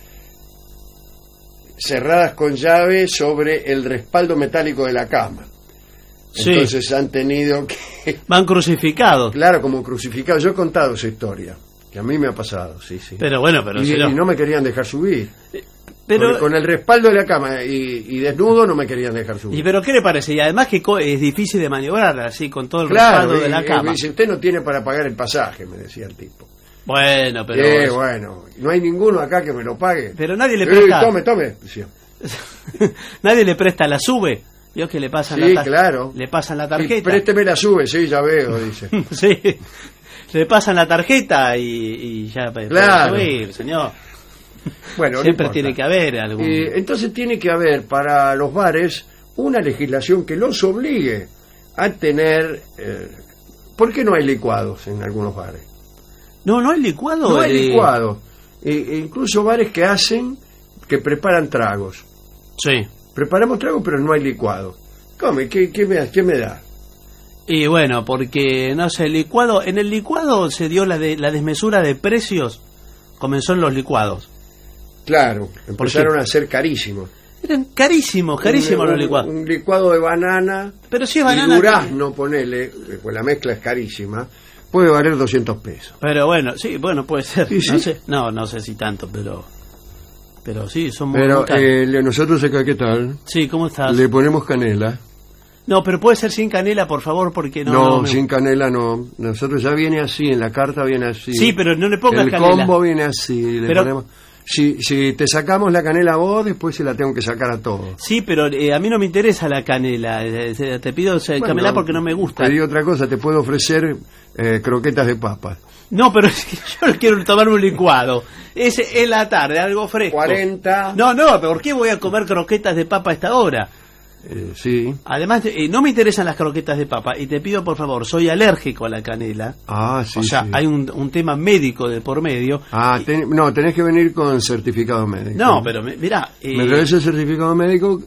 cerradas con llave sobre el respaldo metálico de la cama. Sí. Entonces han tenido que... Van crucificados. Claro, como crucificados. Yo he contado esa historia, que a mí me ha pasado, sí. Pero bueno, y no me querían dejar subir. Pero, con el respaldo de la cama y desnudo no me querían dejar subir. ¿y pero qué le parece? Y además que es difícil de maniobrar así, con todo el respaldo de la cama. Dice, usted no tiene para pagar el pasaje, me decía el tipo. Bueno, pero... bueno, no hay ninguno acá que me lo pague. Pero nadie le presta... Tome, decía. Nadie le presta la sube. Vio que le pasan claro. Le pasan la tarjeta. Présteme la sube, sí, ya veo, dice. Sí. Le pasan la tarjeta y ya claro. puede subir, señor. Bueno, siempre tiene que haber algún... entonces tiene que haber para los bares una legislación que los obligue a tener... ¿por qué no hay licuados en algunos bares? No hay licuado. No hay licuado. Incluso bares que preparan tragos. Sí. Preparamos tragos, pero no hay licuado. ¿Cómo? ¿Qué me da? Y bueno, porque, no sé, en el licuado se dio la desmesura de precios, comenzó en los licuados. Claro, empezaron a ser carísimos. Eran carísimos los licuados. Un licuado de banana, pero si es banana, y durazno, ponele, pues la mezcla es carísima, puede valer 200 pesos. Pero bueno, sí, puede ser. ¿Sí? No sé, no sé si tanto, pero sí, son muy Pero caros. nosotros acá, ¿qué tal? Sí, ¿cómo estás? Le ponemos canela. No, pero puede ser sin canela, por favor, porque no sin canela no. Nosotros ya viene así, en la carta viene así. Sí, pero no le pongas canela. El combo viene así, le ponemos... Si te sacamos la canela a vos, después se la tengo que sacar a todos. Sí, pero a mí no me interesa la canela. Te pido canela porque no me gusta. Te digo otra cosa, te puedo ofrecer croquetas de papas. No, pero yo quiero tomarme un licuado. Es la tarde, algo fresco. 40. No, ¿por qué voy a comer croquetas de papa a esta hora? Sí. Además, no me interesan las croquetas de papa. Y te pido, por favor, soy alérgico a la canela. Ah, sí. O sea, sí. hay un tema médico de por medio. Tenés que venir con certificado médico. No, pero mirá... me traes el certificado médico,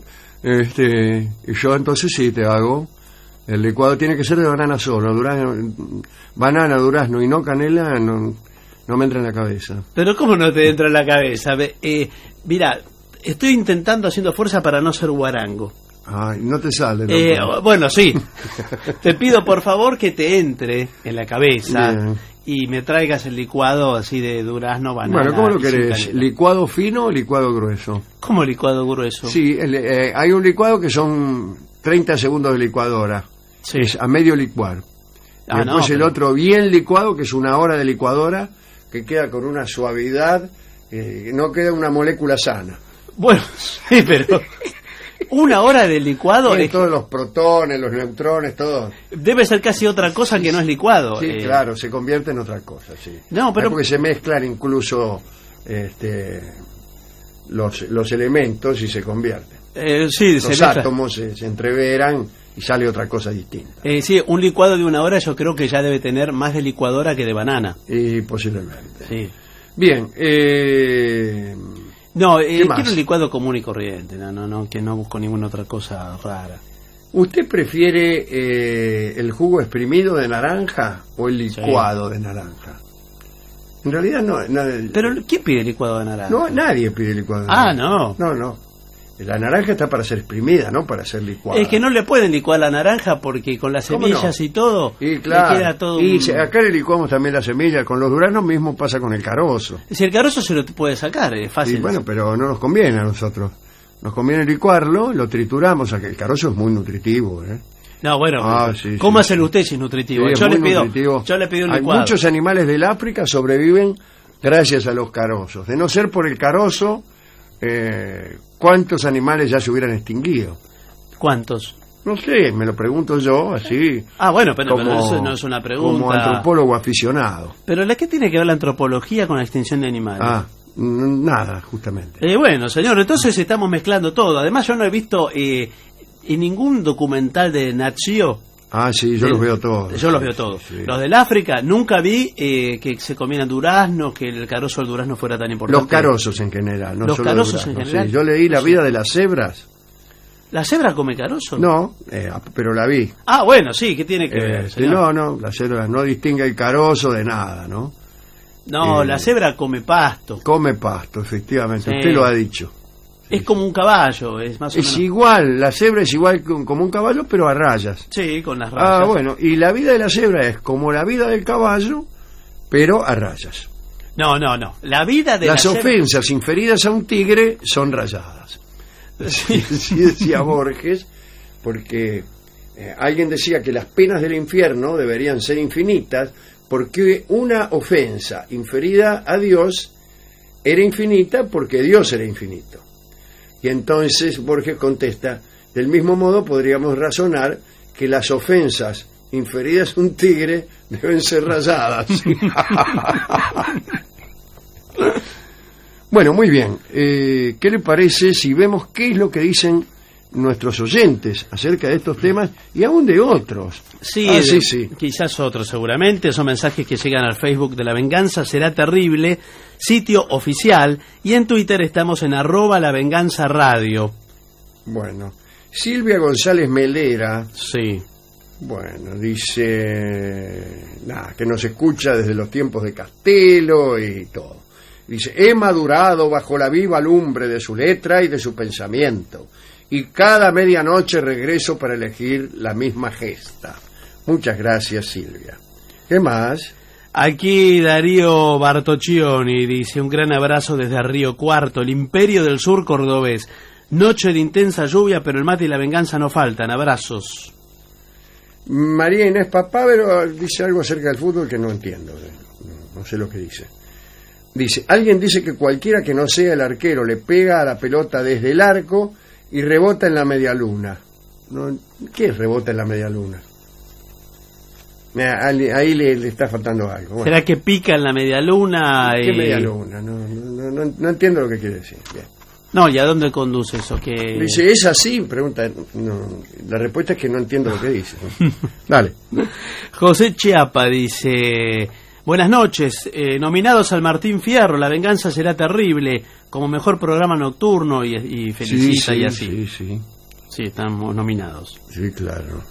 y yo entonces sí te hago. El licuado tiene que ser de banana solo. Banana, durazno y no canela, no me entra en la cabeza. Pero ¿cómo no te entra en la cabeza? Mirá, estoy haciendo fuerza para no ser guarango. Ay, no te sale. Bueno, sí. Te pido por favor que te entre en la cabeza. Bien. Y me traigas el licuado así de durazno, banana. Bueno, ¿cómo lo querés? ¿Licuado fino o licuado grueso? ¿Cómo licuado grueso? Sí, hay un licuado que son 30 segundos de licuadora. Sí. Es a medio licuar. Después el otro bien licuado, que es 1 hora de licuadora, que queda con una suavidad, no queda una molécula sana. Bueno, sí, pero... 1 hora de licuado... Todos los protones, los neutrones, todo. Debe ser casi otra cosa que no es licuado. Sí, claro, se convierte en otra cosa, sí. No, pero... Porque se mezclan incluso los elementos y se convierten. Sí, los átomos se entreveran y sale otra cosa distinta. Sí, un licuado de 1 hora yo creo que ya debe tener más de licuadora que de banana. Y posiblemente. Sí. Bien, quiero un licuado común y corriente, que no busco ninguna otra cosa rara. ¿Usted prefiere el jugo exprimido de naranja o el licuado de naranja? En realidad no. ¿Pero quién pide licuado de naranja? No, nadie pide licuado de naranja. No. No. La naranja está para ser exprimida, no para ser licuada. Es que no le pueden licuar la naranja porque con las semillas y todo, y claro, le queda todo... acá le licuamos también las semillas, con los duranos mismo pasa con el carozo. Si el carozo se lo puede sacar, es fácil. Y bueno, pero no nos conviene a nosotros. Nos conviene licuarlo, lo trituramos, el carozo es muy nutritivo, No, bueno, sí, ¿cómo hacerlo usted si es nutritivo? Sí, yo le nutritivo. pido un licuado. Muchos animales del África sobreviven gracias a los carozos. De no ser por el carozo, ¿cuántos animales ya se hubieran extinguido? ¿Cuántos? No sé, me lo pregunto yo, así. Bueno, pero eso no es una pregunta. Como antropólogo aficionado. ¿Pero qué tiene que ver la antropología con la extinción de animales? Nada, justamente. Bueno, señor, entonces estamos mezclando todo. Además, yo no he visto en ningún documental de Nat Geo. Sí, yo los veo todos. Yo los veo todos. Sí. Los del África, nunca vi que se comieran duraznos, que el carozo del durazno fuera tan importante. Los carozos en general, no los solo carozos en general. Sí, yo leí La vida de las cebras. ¿La cebra come carozo? No, pero la vi. Bueno, sí, ¿qué tiene que ver? No, la cebra no distingue el carozo de nada, ¿no? No, la cebra come pasto. Come pasto, efectivamente, usted lo ha dicho. Es como un caballo, es más o menos. Es igual, la cebra es igual como un caballo, pero a rayas. Sí, con las rayas. Bueno, y la vida de la cebra es como la vida del caballo, pero a rayas. No. La vida de las ofensas inferidas a un tigre son rayadas. Sí decía Borges, porque alguien decía que las penas del infierno deberían ser infinitas, porque una ofensa inferida a Dios era infinita porque Dios era infinito. Y entonces Borges contesta, del mismo modo podríamos razonar que las ofensas inferidas a un tigre deben ser rayadas. Bueno, muy bien. ¿Qué le parece si vemos qué es lo que dicen nuestros oyentes acerca de estos temas y aún de otros? Sí, sí. Quizás otros seguramente. Son mensajes que llegan al Facebook de La Venganza Será Terrible, sitio oficial, y en Twitter estamos en @lavenganzaradio. Bueno, Silvia González Melera. Sí. Bueno, dice que nos escucha desde los tiempos de Castelo y todo. Dice, he madurado bajo la viva lumbre de su letra y de su pensamiento, y cada medianoche regreso para elegir la misma gesta. Muchas gracias, Silvia. ¿Qué más? Aquí Darío Bartoccioni dice, un gran abrazo desde Río Cuarto, el imperio del sur cordobés. Noche de intensa lluvia, pero el mate y la venganza no faltan. Abrazos. María Inés Papávero dice algo acerca del fútbol que no entiendo. No sé lo que dice. Dice, alguien dice que cualquiera que no sea el arquero le pega a la pelota desde el arco y rebota en la media luna. ¿Qué es rebota en la media luna? Ahí le está faltando algo. Bueno. ¿Será que pica en la media luna? ¿Qué media luna? No entiendo lo que quiere decir. Bien. No, ¿y a dónde conduce eso? Que dice, ¿es así? Pregunta. La respuesta es que no entiendo lo que dice. Dale. José Chiapa dice... Buenas noches, nominados al Martín Fierro, La Venganza Será Terrible, como mejor programa nocturno y felicita y así. Sí, estamos nominados. Sí, claro.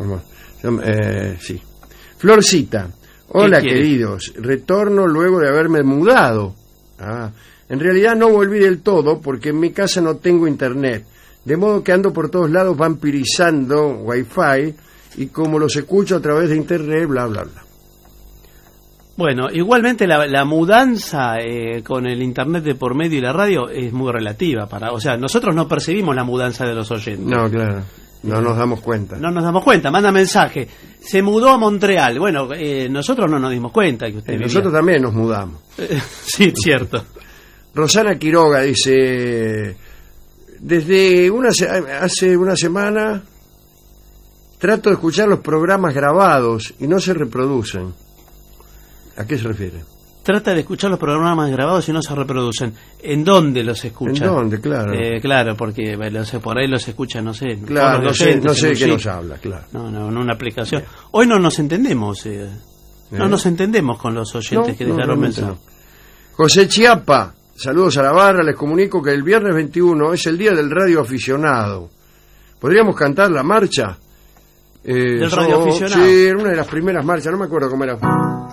Sí. Florcita, hola queridos, retorno luego de haberme mudado. En realidad no volví del todo porque en mi casa no tengo internet, de modo que ando por todos lados vampirizando wifi y como los escucho a través de internet, bla, bla, bla. Bueno, igualmente la mudanza con el internet de por medio y la radio es muy relativa. O sea, nosotros no percibimos la mudanza de los oyentes. No, claro, no nos damos cuenta. No nos damos cuenta, manda mensaje. Se mudó a Montreal. Bueno, nosotros no nos dimos cuenta que usted vivía. Nosotros también nos mudamos. Sí, cierto. Rosana Quiroga dice, desde hace una semana trato de escuchar los programas grabados y no se reproducen. ¿A qué se refiere? Trata de escuchar los programas grabados y no se reproducen. ¿En dónde los escucha? ¿En dónde? Claro. Claro, porque por ahí los escucha, no sé. Claro, no sé de qué nos habla, claro. No, en una aplicación. Bien. Hoy no nos entendemos. No nos entendemos con los oyentes que dejaron mensaje. José Chiapa, saludos a la barra. Les comunico que el viernes 21 es el día del radio aficionado. ¿Podríamos cantar la marcha? ¿Del radio aficionado? Sí, era una de las primeras marchas, no me acuerdo cómo era.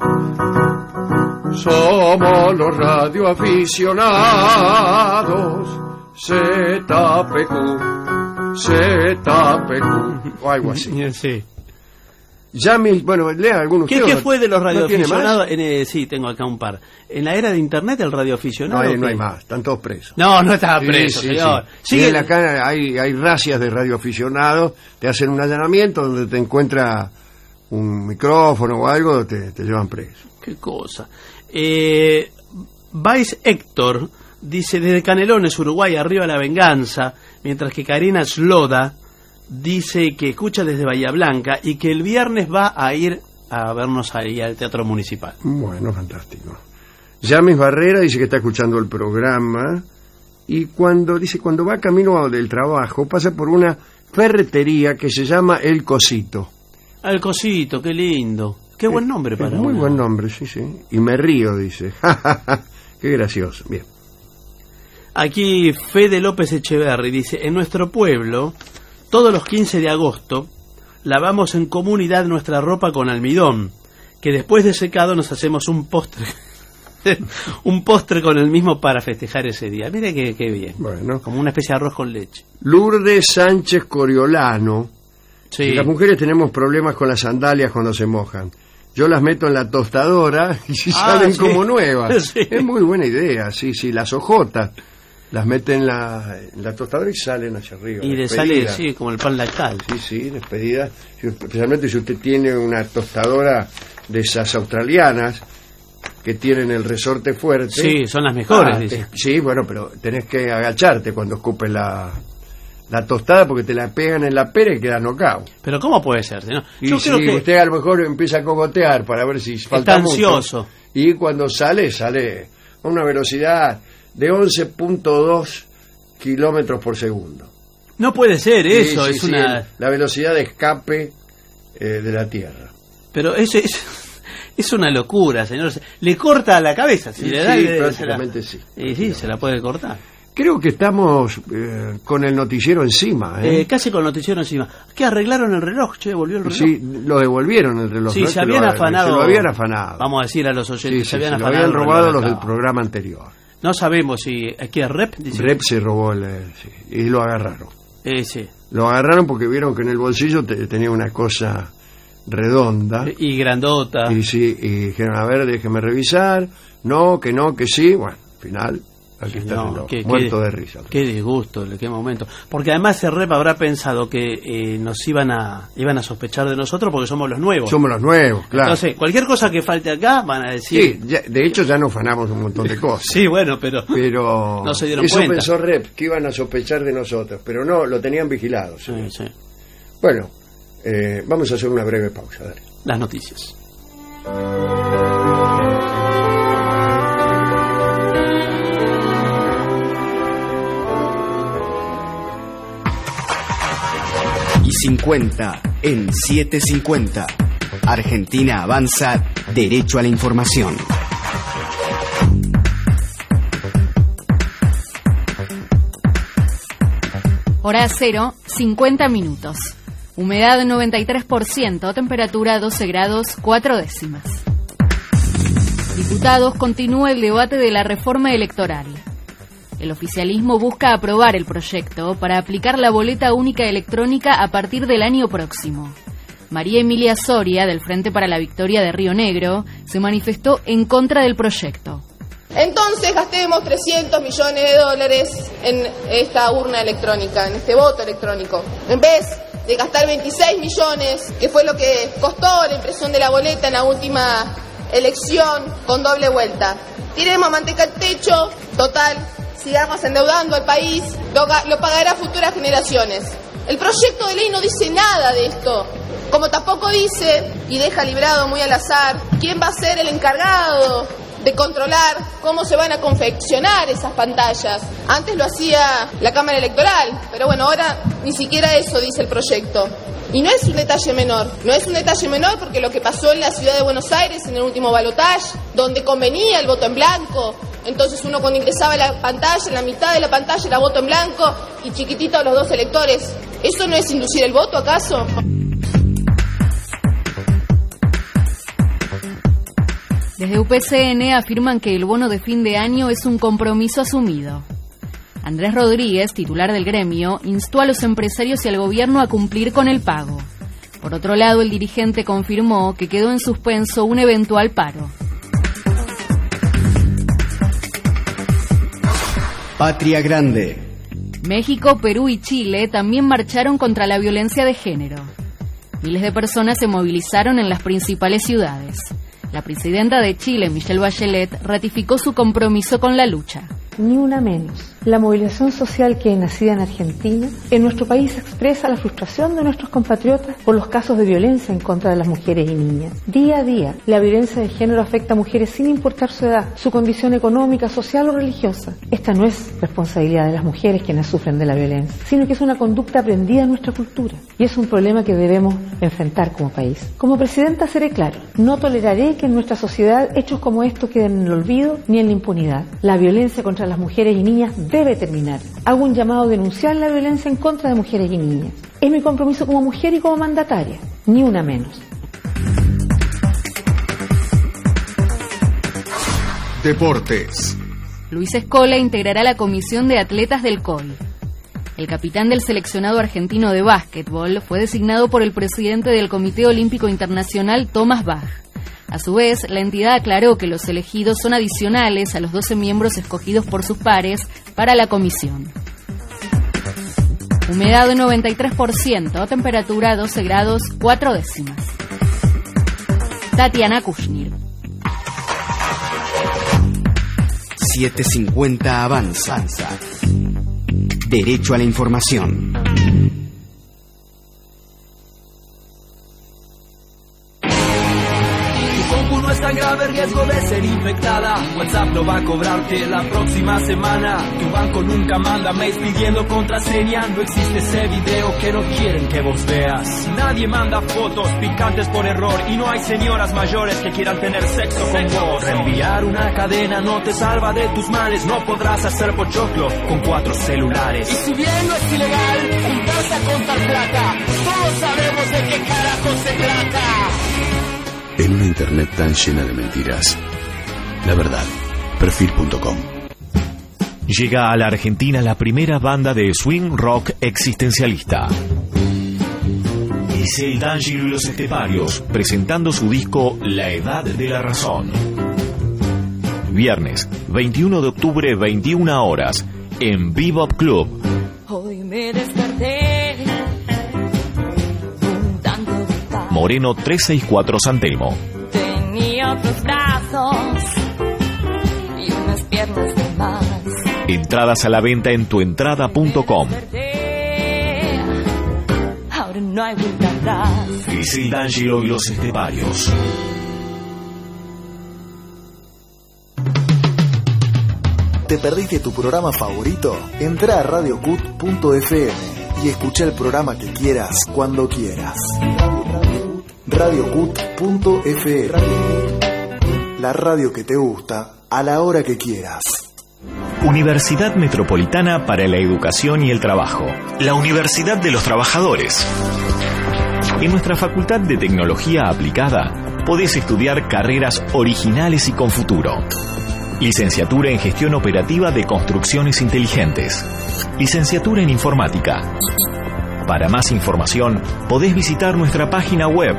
Somos los radioaficionados, ZPQ, o algo así. Sí. Bueno, lea algunos. ¿Qué fue de los radioaficionados? Sí, tengo acá un par. En la era de internet, el radioaficionado. No hay más, están todos presos. No estaba preso, señor. Sí, acá hay racias de radioaficionados, te hacen un allanamiento donde te encuentra un micrófono o algo, te llevan preso. Qué cosa. Vice Héctor dice, desde Canelones, Uruguay, arriba La Venganza, mientras que Karina Sloda dice que escucha desde Bahía Blanca y que el viernes va a ir a vernos ahí al Teatro Municipal. Bueno, fantástico. James Barrera dice que está escuchando el programa y cuando va camino del trabajo pasa por una ferretería que se llama El Cosito. El Cosito, qué lindo. Qué buen nombre para muy buen nombre, sí. Y me río, dice. Qué gracioso. Bien. Aquí Fede López Echeverri dice, en nuestro pueblo, todos los 15 de agosto, lavamos en comunidad nuestra ropa con almidón, que después de secado nos hacemos un postre. Un postre con el mismo para festejar ese día. Mire qué bien. Bueno. Como una especie de arroz con leche. Lourdes Sánchez Coriolano. Sí. Las mujeres tenemos problemas con las sandalias cuando se mojan. Yo las meto en la tostadora y salen sí. como nuevas. Sí. Es muy buena idea, sí, las hojotas. Las meten en la tostadora y salen hacia arriba. Y le sale, sí, como el pan lactal. Sí, despedidas. Especialmente si usted tiene una tostadora de esas australianas que tienen el resorte fuerte. Sí, son las mejores, dice. Sí, bueno, pero tenés que agacharte cuando escupes la tostada porque te la pegan en la pera y queda knockout. Pero ¿cómo puede ser? ¿No? Y Yo creo que usted a lo mejor empieza a cogotear para ver si falta está ansioso. mucho. Y cuando sale a una velocidad de 11.2 kilómetros por segundo. No puede ser eso, Sí, es una... la velocidad de escape de la Tierra. Pero eso es una locura, señor. Le corta la cabeza. Si le da, prácticamente sí. Y sí, se la puede cortar. Creo que estamos con el noticiero encima. Casi con el noticiero encima. ¿Qué arreglaron el reloj? Che, volvió el reloj. Sí, lo devolvieron el reloj. Sí, ¿no? se habían afanado. Se lo habían afanado. Vamos a decir a los oyentes, se habían afanado. Lo habían robado los del reloj. programa anterior. No sabemos si aquí es Rep. Dice Rep se robó y lo agarraron. Sí. Lo agarraron porque vieron que en el bolsillo tenía una cosa redonda. Y grandota. Y dijeron, a ver, déjeme revisar. No, que sí. Bueno, al final, aquí está el reloj, muerto de risa. Qué disgusto, qué momento. Porque además el Rep habrá pensado que nos iban a sospechar de nosotros porque somos los nuevos. Somos los nuevos, claro. Entonces, cualquier cosa que falte acá van a decir... Sí, de hecho ya nos fanamos un montón de cosas. Sí, bueno, pero no se dieron eso cuenta. Pensó Rep, que iban a sospechar de nosotros, pero no, lo tenían vigilado. ¿Sí? Sí. Bueno, vamos a hacer una breve pausa. Dale. Las noticias. Y 50 en 750. Argentina avanza, derecho a la información. Hora cero, 50 minutos. Humedad 93%, temperatura 12 grados 4 décimas. Diputados, continúa el debate de la reforma electoral. El oficialismo busca aprobar el proyecto para aplicar la boleta única electrónica a partir del año próximo. María Emilia Soria, del Frente para la Victoria de Río Negro, se manifestó en contra del proyecto. Entonces gastemos $300 millones en esta urna electrónica, en este voto electrónico. En vez de gastar 26 millones, que fue lo que costó la impresión de la boleta en la última elección con doble vuelta. Tiremos manteca al techo, total, sigamos endeudando al país, lo pagará futuras generaciones. El proyecto de ley no dice nada de esto, como tampoco dice, y deja librado muy al azar, quién va a ser el encargado de controlar cómo se van a confeccionar esas pantallas. Antes lo hacía la Cámara Electoral, pero bueno, ahora ni siquiera eso dice el proyecto. Y no es un detalle menor, porque lo que pasó en la ciudad de Buenos Aires en el último balotaje, donde convenía el voto en blanco, entonces uno cuando ingresaba a la pantalla, en la mitad de la pantalla era voto en blanco y chiquitito los dos electores. ¿Eso no es inducir el voto, acaso? Desde UPCN afirman que el bono de fin de año es un compromiso asumido. Andrés Rodríguez, titular del gremio, instó a los empresarios y al gobierno a cumplir con el pago. Por otro lado, el dirigente confirmó que quedó en suspenso un eventual paro. Patria Grande. México, Perú y Chile también marcharon contra la violencia de género. Miles de personas se movilizaron en las principales ciudades. La presidenta de Chile, Michelle Bachelet, ratificó su compromiso con la lucha. Ni una menos. La movilización social que, nacida en Argentina, en nuestro país expresa la frustración de nuestros compatriotas por los casos de violencia en contra de las mujeres y niñas. Día a día, la violencia de género afecta a mujeres sin importar su edad, su condición económica, social o religiosa. Esta no es responsabilidad de las mujeres quienes sufren de la violencia, sino que es una conducta aprendida en nuestra cultura y es un problema que debemos enfrentar como país. Como presidenta seré clara, no toleraré que en nuestra sociedad hechos como estos queden en el olvido ni en la impunidad. La violencia contra las mujeres y niñas debe terminar. Hago un llamado a denunciar la violencia en contra de mujeres y niñas. Es mi compromiso como mujer y como mandataria, ni una menos. Deportes. Luis Escola integrará la comisión de atletas del COI. El capitán del seleccionado argentino de básquetbol fue designado por el presidente del Comité Olímpico Internacional, Thomas Bach. A su vez, la entidad aclaró que los elegidos son adicionales a los 12 miembros escogidos por sus pares para la comisión. Humedad de 93%, temperatura 12 grados 4 décimas. Tatiana Kushnir. 750 Avanza. Derecho a la información. No es tan grave el riesgo de ser infectada. WhatsApp no va a cobrarte la próxima semana. Tu banco nunca manda mails pidiendo contraseña. No existe ese video que no quieren que vos veas. Nadie manda fotos picantes por error. Y no hay señoras mayores que quieran tener sexo con vos. Reenviar una cadena no te salva de tus males. No podrás hacer pochoclo con 4 celulares. Y si bien no es ilegal juntarse a contar plata, todos sabemos de qué carajo se trata. En una internet tan llena de mentiras. La verdad, perfil.com. Llega a la Argentina la primera banda de swing rock existencialista. Es el D'Angelo y los Esteparios, presentando su disco La Edad de la Razón. Viernes, 21 de octubre, 21 horas, en Bebop Club. Hoy me desperté. Moreno 364 San Telmo. Tenía otros brazos y unas piernas de más. Entradas a la venta en tuentrada.com. Ahora no hay vuelta atrás. Es el D'Angelo y los Esteparios. ¿Te perdiste tu programa favorito? Entrá a radiocut.fm y escucha el programa que quieras, cuando quieras. radiocut.fm, la radio que te gusta a la hora que quieras. Universidad Metropolitana para la Educación y el Trabajo. La Universidad de los Trabajadores. En nuestra Facultad de Tecnología Aplicada podés estudiar carreras originales y con futuro. Licenciatura en Gestión Operativa de Construcciones Inteligentes. Licenciatura en Informática. Para más información, podés visitar nuestra página web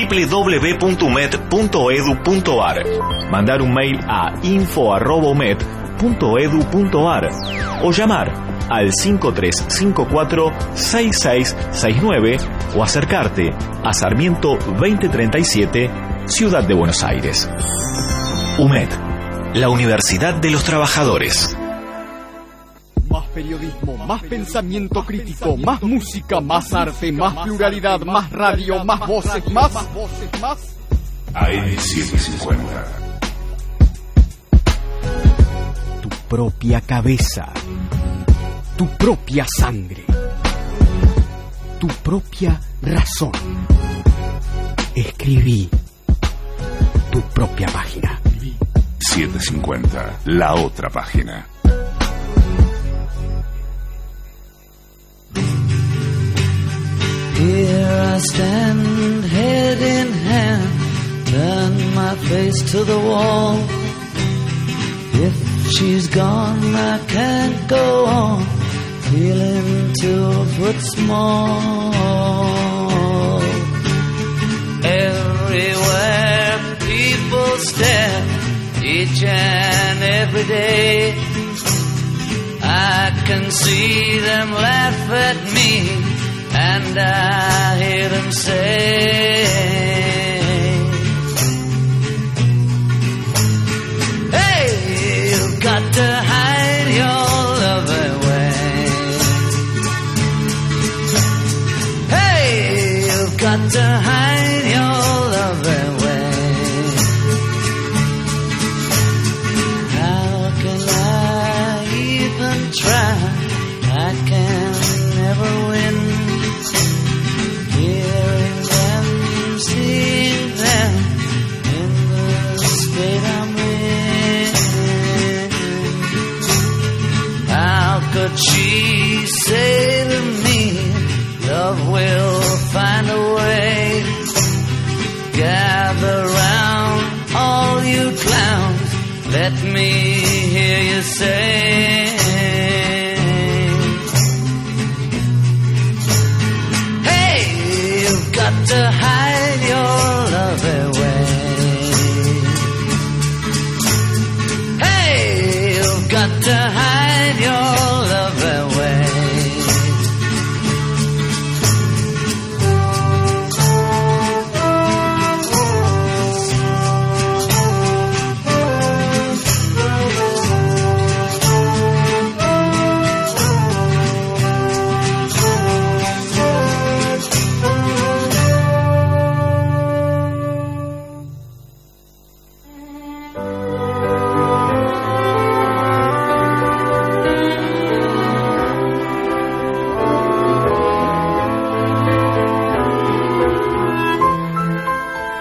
www.umed.edu.ar, mandar un mail a info@umed.edu.ar o llamar al 5354-6669 o acercarte a Sarmiento 2037, Ciudad de Buenos Aires. UMED, la Universidad de los Trabajadores. Más periodismo, más pensamiento crítico, más música, más arte, más pluralidad, más radio, más voces, más AM750. Tu propia cabeza, tu propia sangre, tu propia razón. Escribí tu propia página. 750, la otra página. Here I stand, head in hand, turn my face to the wall. If she's gone, I can't go on, feeling 2 foot small. Everywhere people stare, each and every day. I can see them laugh at me, and I hear them say, hey, you've got to hide your love away. Hey, you've got to hide your love away. How can I even try? I can never win. Hearing them, seeing them in the state I'm in. How could she say to me, love will find a way? Gather round, all you clowns, let me hear you say, got to hide your love away.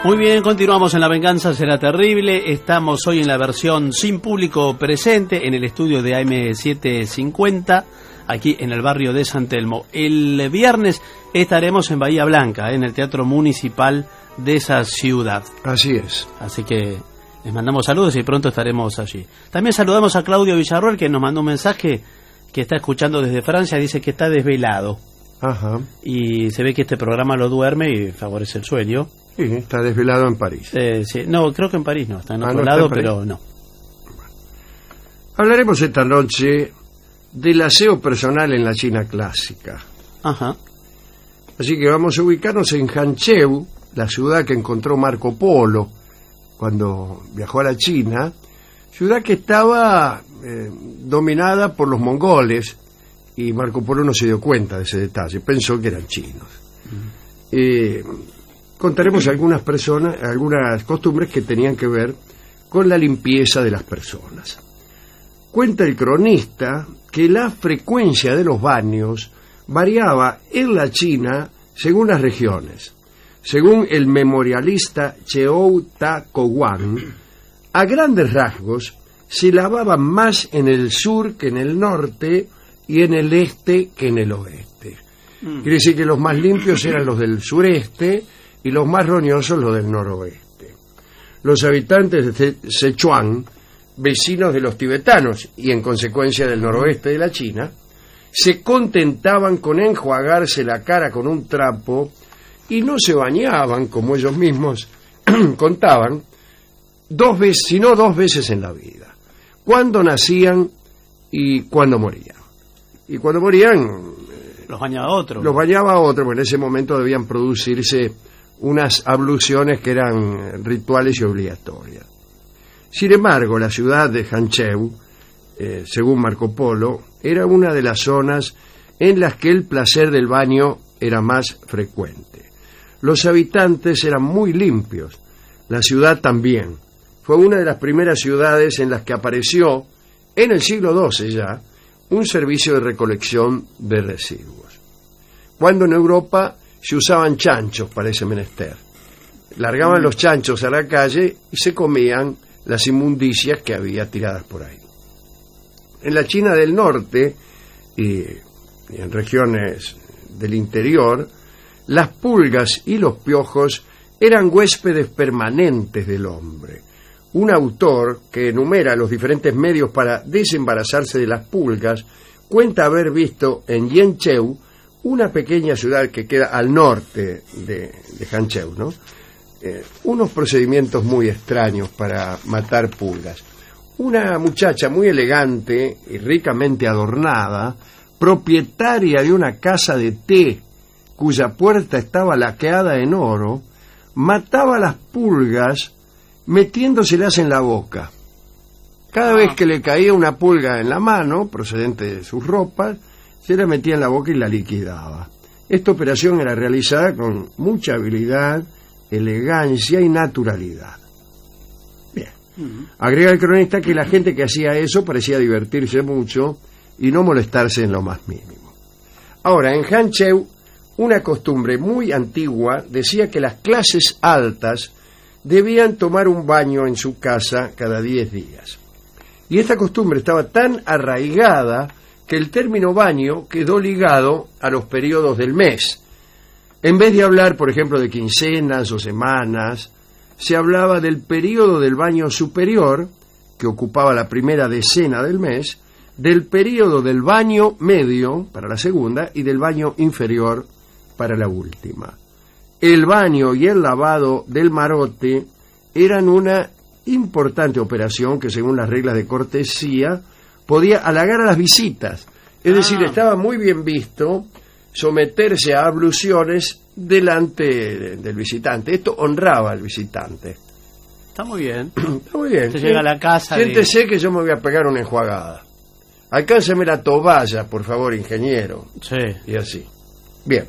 Muy bien, continuamos en La Venganza Será Terrible. Estamos hoy en la versión sin público presente en el estudio de AM750, aquí en el barrio de San Telmo. El viernes estaremos en Bahía Blanca, en el Teatro Municipal de esa ciudad. Así es. Así que les mandamos saludos y pronto estaremos allí. También saludamos a Claudio Villarroel, que nos mandó un mensaje que está escuchando desde Francia. Dice que está desvelado. Ajá. Y se ve que este programa lo duerme y favorece el sueño. Sí, está desvelado en París. Sí. No, creo que en París no, está en otro lado, pero no. Hablaremos esta noche del aseo personal en la China clásica. Ajá. Así que vamos a ubicarnos en Hancheu, la ciudad que encontró Marco Polo cuando viajó a la China, ciudad que estaba dominada por los mongoles, y Marco Polo no se dio cuenta de ese detalle, pensó que eran chinos. Contaremos algunas costumbres que tenían que ver con la limpieza de las personas. Cuenta el cronista que la frecuencia de los baños variaba en la China según las regiones. Según el memorialista Cheu Ta Kouan, a grandes rasgos se lavaban más en el sur que en el norte y en el este que en el oeste. Quiere decir que los más limpios eran los del sureste y los más roñosos los del noroeste. Los habitantes de Sichuan, vecinos de los tibetanos y en consecuencia del noroeste de la China, se contentaban con enjuagarse la cara con un trapo y no se bañaban, como ellos mismos contaban, sino dos veces en la vida, cuando nacían y cuando morían. Y cuando morían los bañaba otro. Porque en ese momento debían producirse unas abluciones que eran rituales y obligatorias. Sin embargo, la ciudad de Hancheu, según Marco Polo, era una de las zonas en las que el placer del baño era más frecuente. Los habitantes eran muy limpios, la ciudad también. Fue una de las primeras ciudades en las que apareció, en el siglo XII ya, un servicio de recolección de residuos. Cuando en Europa se usaban chanchos para ese menester. Largaban los chanchos a la calle y se comían las inmundicias que había tiradas por ahí. En la China del norte y en regiones del interior, las pulgas y los piojos eran huéspedes permanentes del hombre. Un autor que enumera los diferentes medios para desembarazarse de las pulgas cuenta haber visto en Yancheu, una pequeña ciudad que queda al norte de Hancheu, ¿no? Unos procedimientos muy extraños para matar pulgas. Una muchacha muy elegante y ricamente adornada, propietaria de una casa de té cuya puerta estaba laqueada en oro, mataba las pulgas metiéndoselas en la boca. Cada vez que le caía una pulga en la mano, procedente de sus ropas, se la metía en la boca y la liquidaba. Esta operación era realizada con mucha habilidad, elegancia y naturalidad. Bien. Agrega el cronista que la gente que hacía eso parecía divertirse mucho y no molestarse en lo más mínimo. Ahora, en Hancheu, una costumbre muy antigua decía que las clases altas debían tomar un baño en su casa cada 10 días. Y esta costumbre estaba tan arraigada que el término baño quedó ligado a los periodos del mes. En vez de hablar, por ejemplo, de quincenas o semanas, se hablaba del período del baño superior, que ocupaba la primera decena del mes, del período del baño medio, para la segunda, y del baño inferior, para la última. El baño y el lavado del marote eran una importante operación que, según las reglas de cortesía, podía halagar a las visitas. Es decir, estaba muy bien visto someterse a abluciones delante del visitante. Esto honraba al visitante. Está muy bien. Está muy bien. Se llega a la casa. Siéntese que yo me voy a pegar una enjuagada. Alcánceme la toalla, por favor, ingeniero. Sí. Y así. Bien.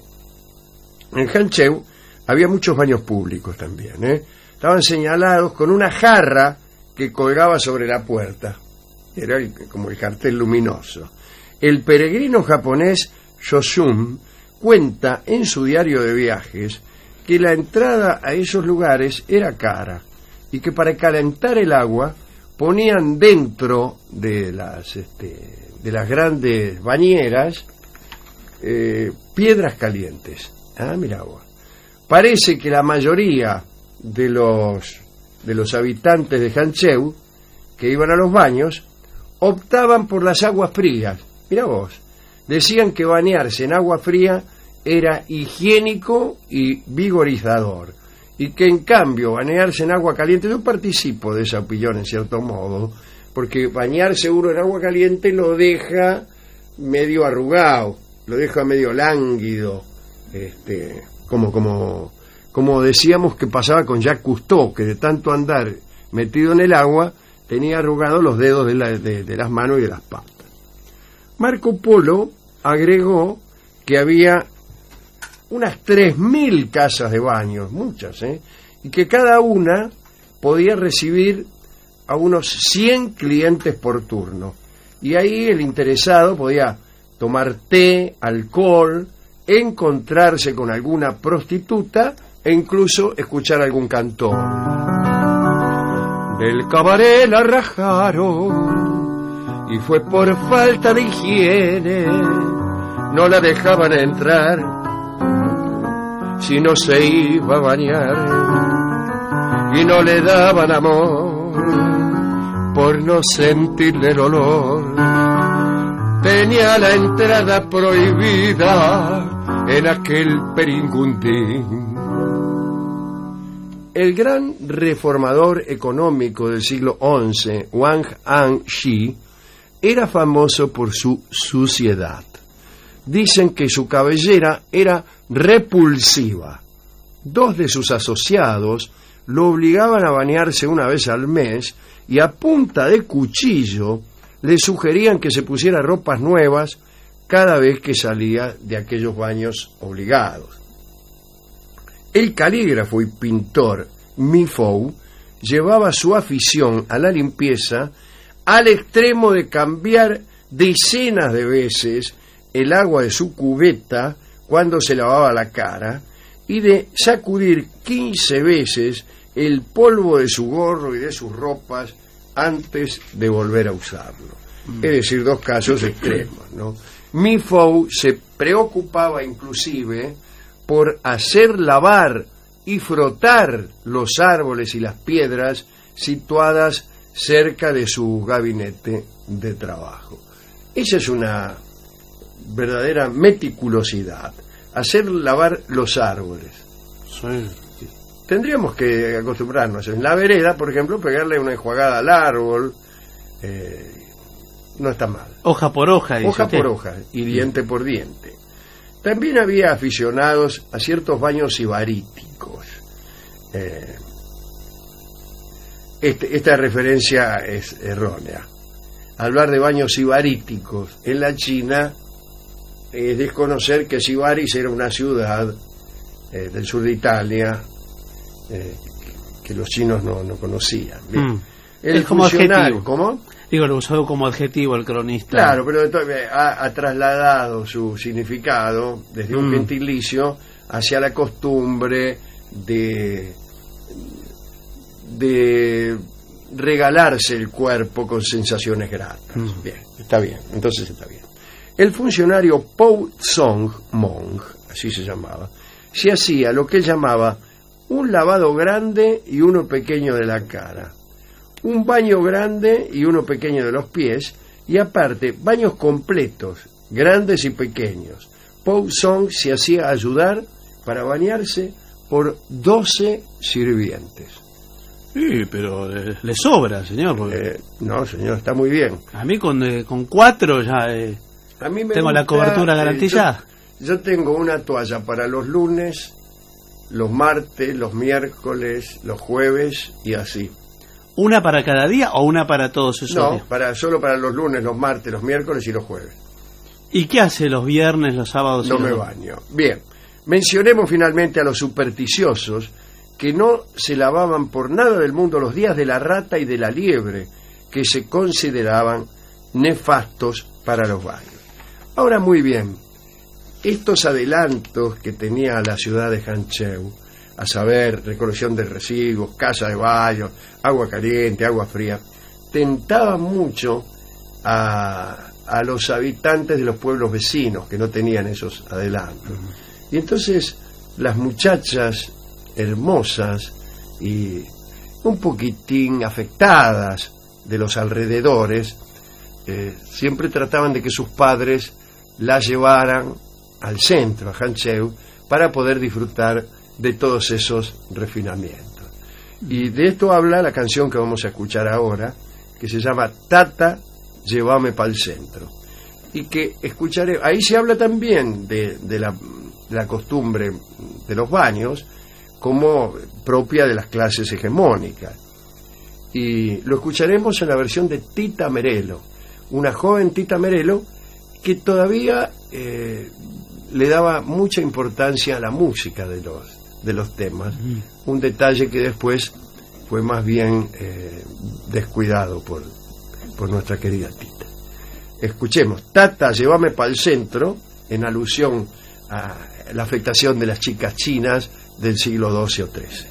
En Hancheu había muchos baños públicos también, Estaban señalados con una jarra que colgaba sobre la puerta. Era como el cartel luminoso. El peregrino japonés Yoshun cuenta en su diario de viajes que la entrada a esos lugares era cara y que para calentar el agua ponían dentro de las grandes bañeras piedras calientes. Mirá vos. Parece que la mayoría de los habitantes de Hancheu que iban a los baños optaban por las aguas frías. Mirá vos. Decían que bañarse en agua fría era higiénico y vigorizador, y que en cambio bañarse en agua caliente, yo participo de esa opinión en cierto modo, porque bañarse uno en agua caliente lo deja medio arrugado, lo deja medio lánguido, como decíamos que pasaba con Jacques Cousteau, que de tanto andar metido en el agua tenía arrugados los dedos de las manos y de las patas. Marco Polo agregó que había unas 3.000 casas de baños, muchas, y que cada una podía recibir a unos 100 clientes por turno. Y ahí el interesado podía tomar té, alcohol, encontrarse con alguna prostituta e incluso escuchar algún cantor. Del cabaret la rajaron y fue por falta de higiene, no la dejaban entrar si no se iba a bañar, y no le daban amor por no sentirle el olor. Tenía la entrada prohibida en aquel peringundín. El gran reformador económico del siglo XI, Wang An-shi, era famoso por su suciedad. Dicen que su cabellera era repulsiva. 2 de sus asociados lo obligaban a bañarse una vez al mes y a punta de cuchillo le sugerían que se pusiera ropas nuevas cada vez que salía de aquellos baños obligados. El calígrafo y pintor Mi Fou llevaba su afición a la limpieza al extremo de cambiar decenas de veces el agua de su cubeta cuando se lavaba la cara y de sacudir 15 veces el polvo de su gorro y de sus ropas antes de volver a usarlo. Es decir, 2 casos extremos, ¿no? Mi Fou se preocupaba inclusive por hacer lavar y frotar los árboles y las piedras situadas cerca de su gabinete de trabajo. Esa es una verdadera meticulosidad, hacer lavar los árboles. Sí. Tendríamos que acostumbrarnos en la vereda, por ejemplo, pegarle una enjuagada al árbol, no está mal. Hoja por hoja, dice hoja usted. Por hoja y diente por diente. También había aficionados a ciertos baños sibaríticos. Esta referencia es errónea. Hablar de baños sibaríticos en la China es desconocer que Sibaris era una ciudad del sur de Italia que los chinos no conocían. Bien. El como adjetivo. ¿Cómo? Digo, lo usó como adjetivo el cronista. Claro, pero ha trasladado su significado desde un gentilicio hacia la costumbre de regalarse el cuerpo con sensaciones gratas. Bien, está bien, entonces está bien. El funcionario Pou Tsong Mong, así se llamaba, se hacía lo que él llamaba un lavado grande y uno pequeño de la cara, un baño grande y uno pequeño de los pies, y aparte baños completos, grandes y pequeños. Pou Tsong se hacía ayudar para bañarse por 12 sirvientes. Sí, pero le sobra, señor. Porque... no, señor, está muy bien. A mí con 4 ya a mí me tengo gusta, la cobertura garantizada. Yo tengo una toalla para los lunes, los martes, los miércoles, los jueves y así. ¿Una para cada día o una para todos esos días? No, solo para los lunes, los martes, los miércoles y los jueves. ¿Y qué hace los viernes, los sábados? No me baño. Bien, mencionemos finalmente a los supersticiosos que no se lavaban por nada del mundo los días de la rata y de la liebre, que se consideraban nefastos para los baños. Ahora, muy bien, estos adelantos que tenía la ciudad de Hancheu a saber, recolección de residuos, casa de baño, agua caliente, agua fría, tentaban mucho a los habitantes de los pueblos vecinos que no tenían esos adelantos. Y entonces las muchachas hermosas y un poquitín afectadas de los alrededores siempre trataban de que sus padres la llevaran al centro, a Hancheu, para poder disfrutar de todos esos refinamientos. Y de esto habla la canción que vamos a escuchar ahora, que se llama Tata, llévame pa'l centro, y que escucharé. Ahí se habla también de la costumbre de los baños como propia de las clases hegemónicas, y lo escucharemos en la versión de Tita Merelo, una joven Tita Merelo que todavía le daba mucha importancia a la música de los temas, un detalle que después fue más bien descuidado por nuestra querida Tita. Escuchemos Tata, llévame pa'l centro, en alusión a la afectación de las chicas chinas del siglo XII o XIII.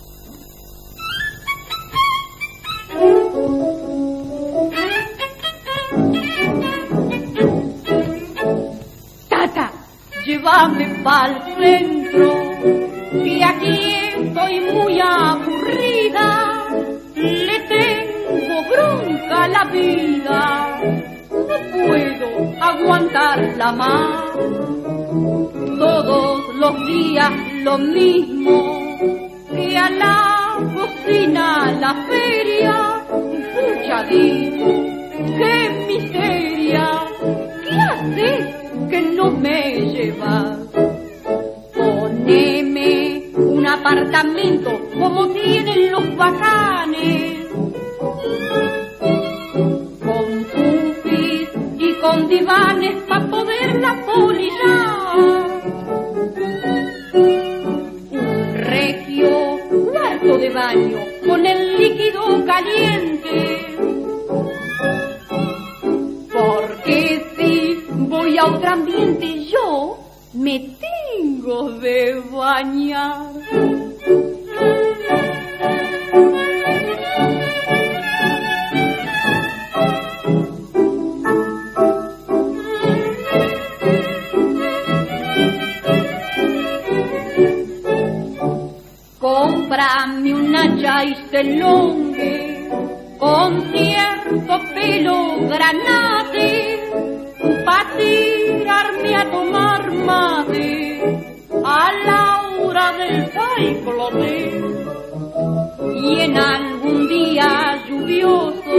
Tata, llévame pa'l centro, que aquí estoy muy aburrida, le tengo bronca a la vida, no puedo aguantarla más. Todos los días lo mismo, que a la cocina, a la feria, pucha digo, qué miseria, ¿qué haces que no me llevas? Poneme un apartamento como tienen los bacanes, con pupis y con divanes pa' poderla polillar. Un regio cuarto de baño con el líquido caliente, porque si voy a otro ambiente yo me tengo de bañar. Cómprame una chaistelongue con cierto pelo granate, pa' tirarme a tomar mate a la hora del saiclote. Y en algún día lluvioso,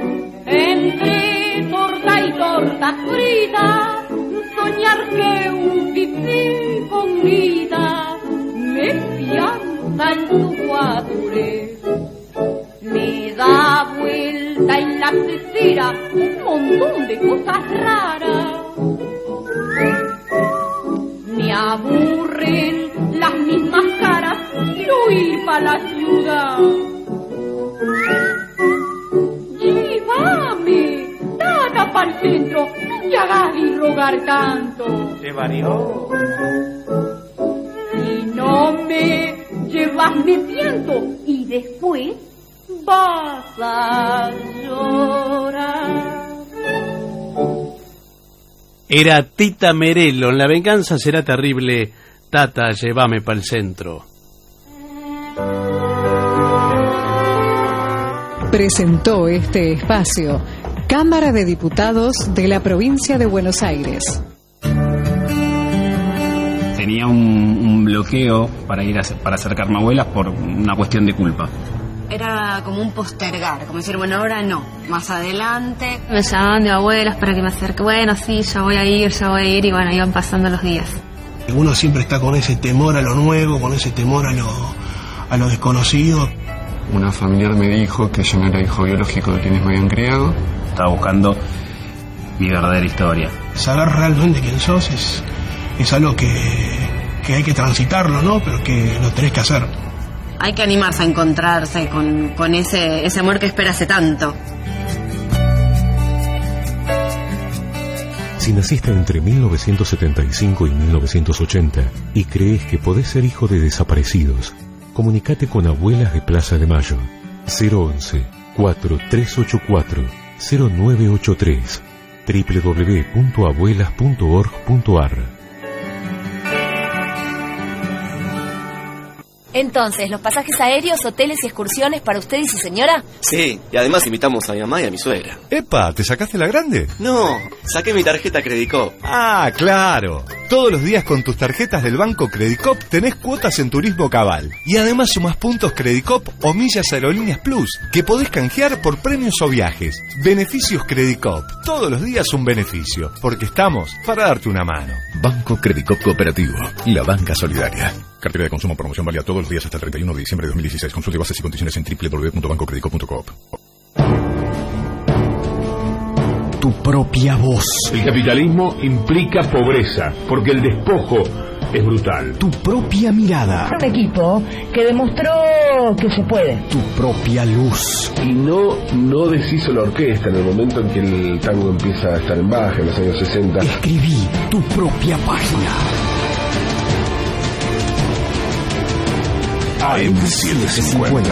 entre torta y torta frita, soñar que un pipí con vida me pianza en su guature. Me da vuelta en la cestera un montón de cosas raras. Me aburren las mismas caras y no ir pa' la ciudad. Llévame, Tata, pa'l centro, no te hagas y rogar tanto. ¿Se varió? Si no me llevas me pianto y después vas a llorar. Era Tita Merelo, en La venganza será terrible, Tata, llévame pa'l centro. Presentó este espacio Cámara de Diputados de la Provincia de Buenos Aires. Tenía un bloqueo para acercar a abuelas por una cuestión de culpa. Era como un postergar, como decir, bueno, ahora no, más adelante. Me llamaban de abuelas para que me acerque, bueno, sí, ya voy a ir, y bueno, iban pasando los días. Uno siempre está con ese temor a lo nuevo, con ese temor a lo desconocido. Una familiar me dijo que yo no era hijo biológico de quienes me habían criado. Estaba buscando mi verdadera historia. Saber realmente quién sos es algo que hay que transitarlo, ¿no? Pero que lo tenés que hacer. Hay que animarse a encontrarse con ese amor que espera hace tanto. Si naciste entre 1975 y 1980 y crees que podés ser hijo de desaparecidos, comunicate con Abuelas de Plaza de Mayo. 011-4384-0983 www.abuelas.org.ar. Entonces, ¿los pasajes aéreos, hoteles y excursiones para usted y su señora? Sí, y además invitamos a mi mamá y a mi suegra. ¡Epa! ¿Te sacaste la grande? No, saqué mi tarjeta Credicop. ¡Ah, claro! Todos los días con tus tarjetas del banco Credicop tenés cuotas en Turismo Cabal. Y además sumás puntos Credicop o millas Aerolíneas Plus, que podés canjear por premios o viajes. Beneficios Credicop. Todos los días un beneficio, porque estamos para darte una mano. Banco Credicop Cooperativo, la banca solidaria. Cartera de consumo, promoción válida todos los días hasta el 31 de diciembre de 2016. Consulte bases y condiciones en www.bancocredicop.coop. Tu propia voz. El capitalismo implica pobreza, porque el despojo es brutal. Tu propia mirada. Un equipo que demostró que se puede. Tu propia luz. Y no deshizo la orquesta en el momento en que el tango empieza a estar en baja, en los años 60. Escribí tu propia página. AM750.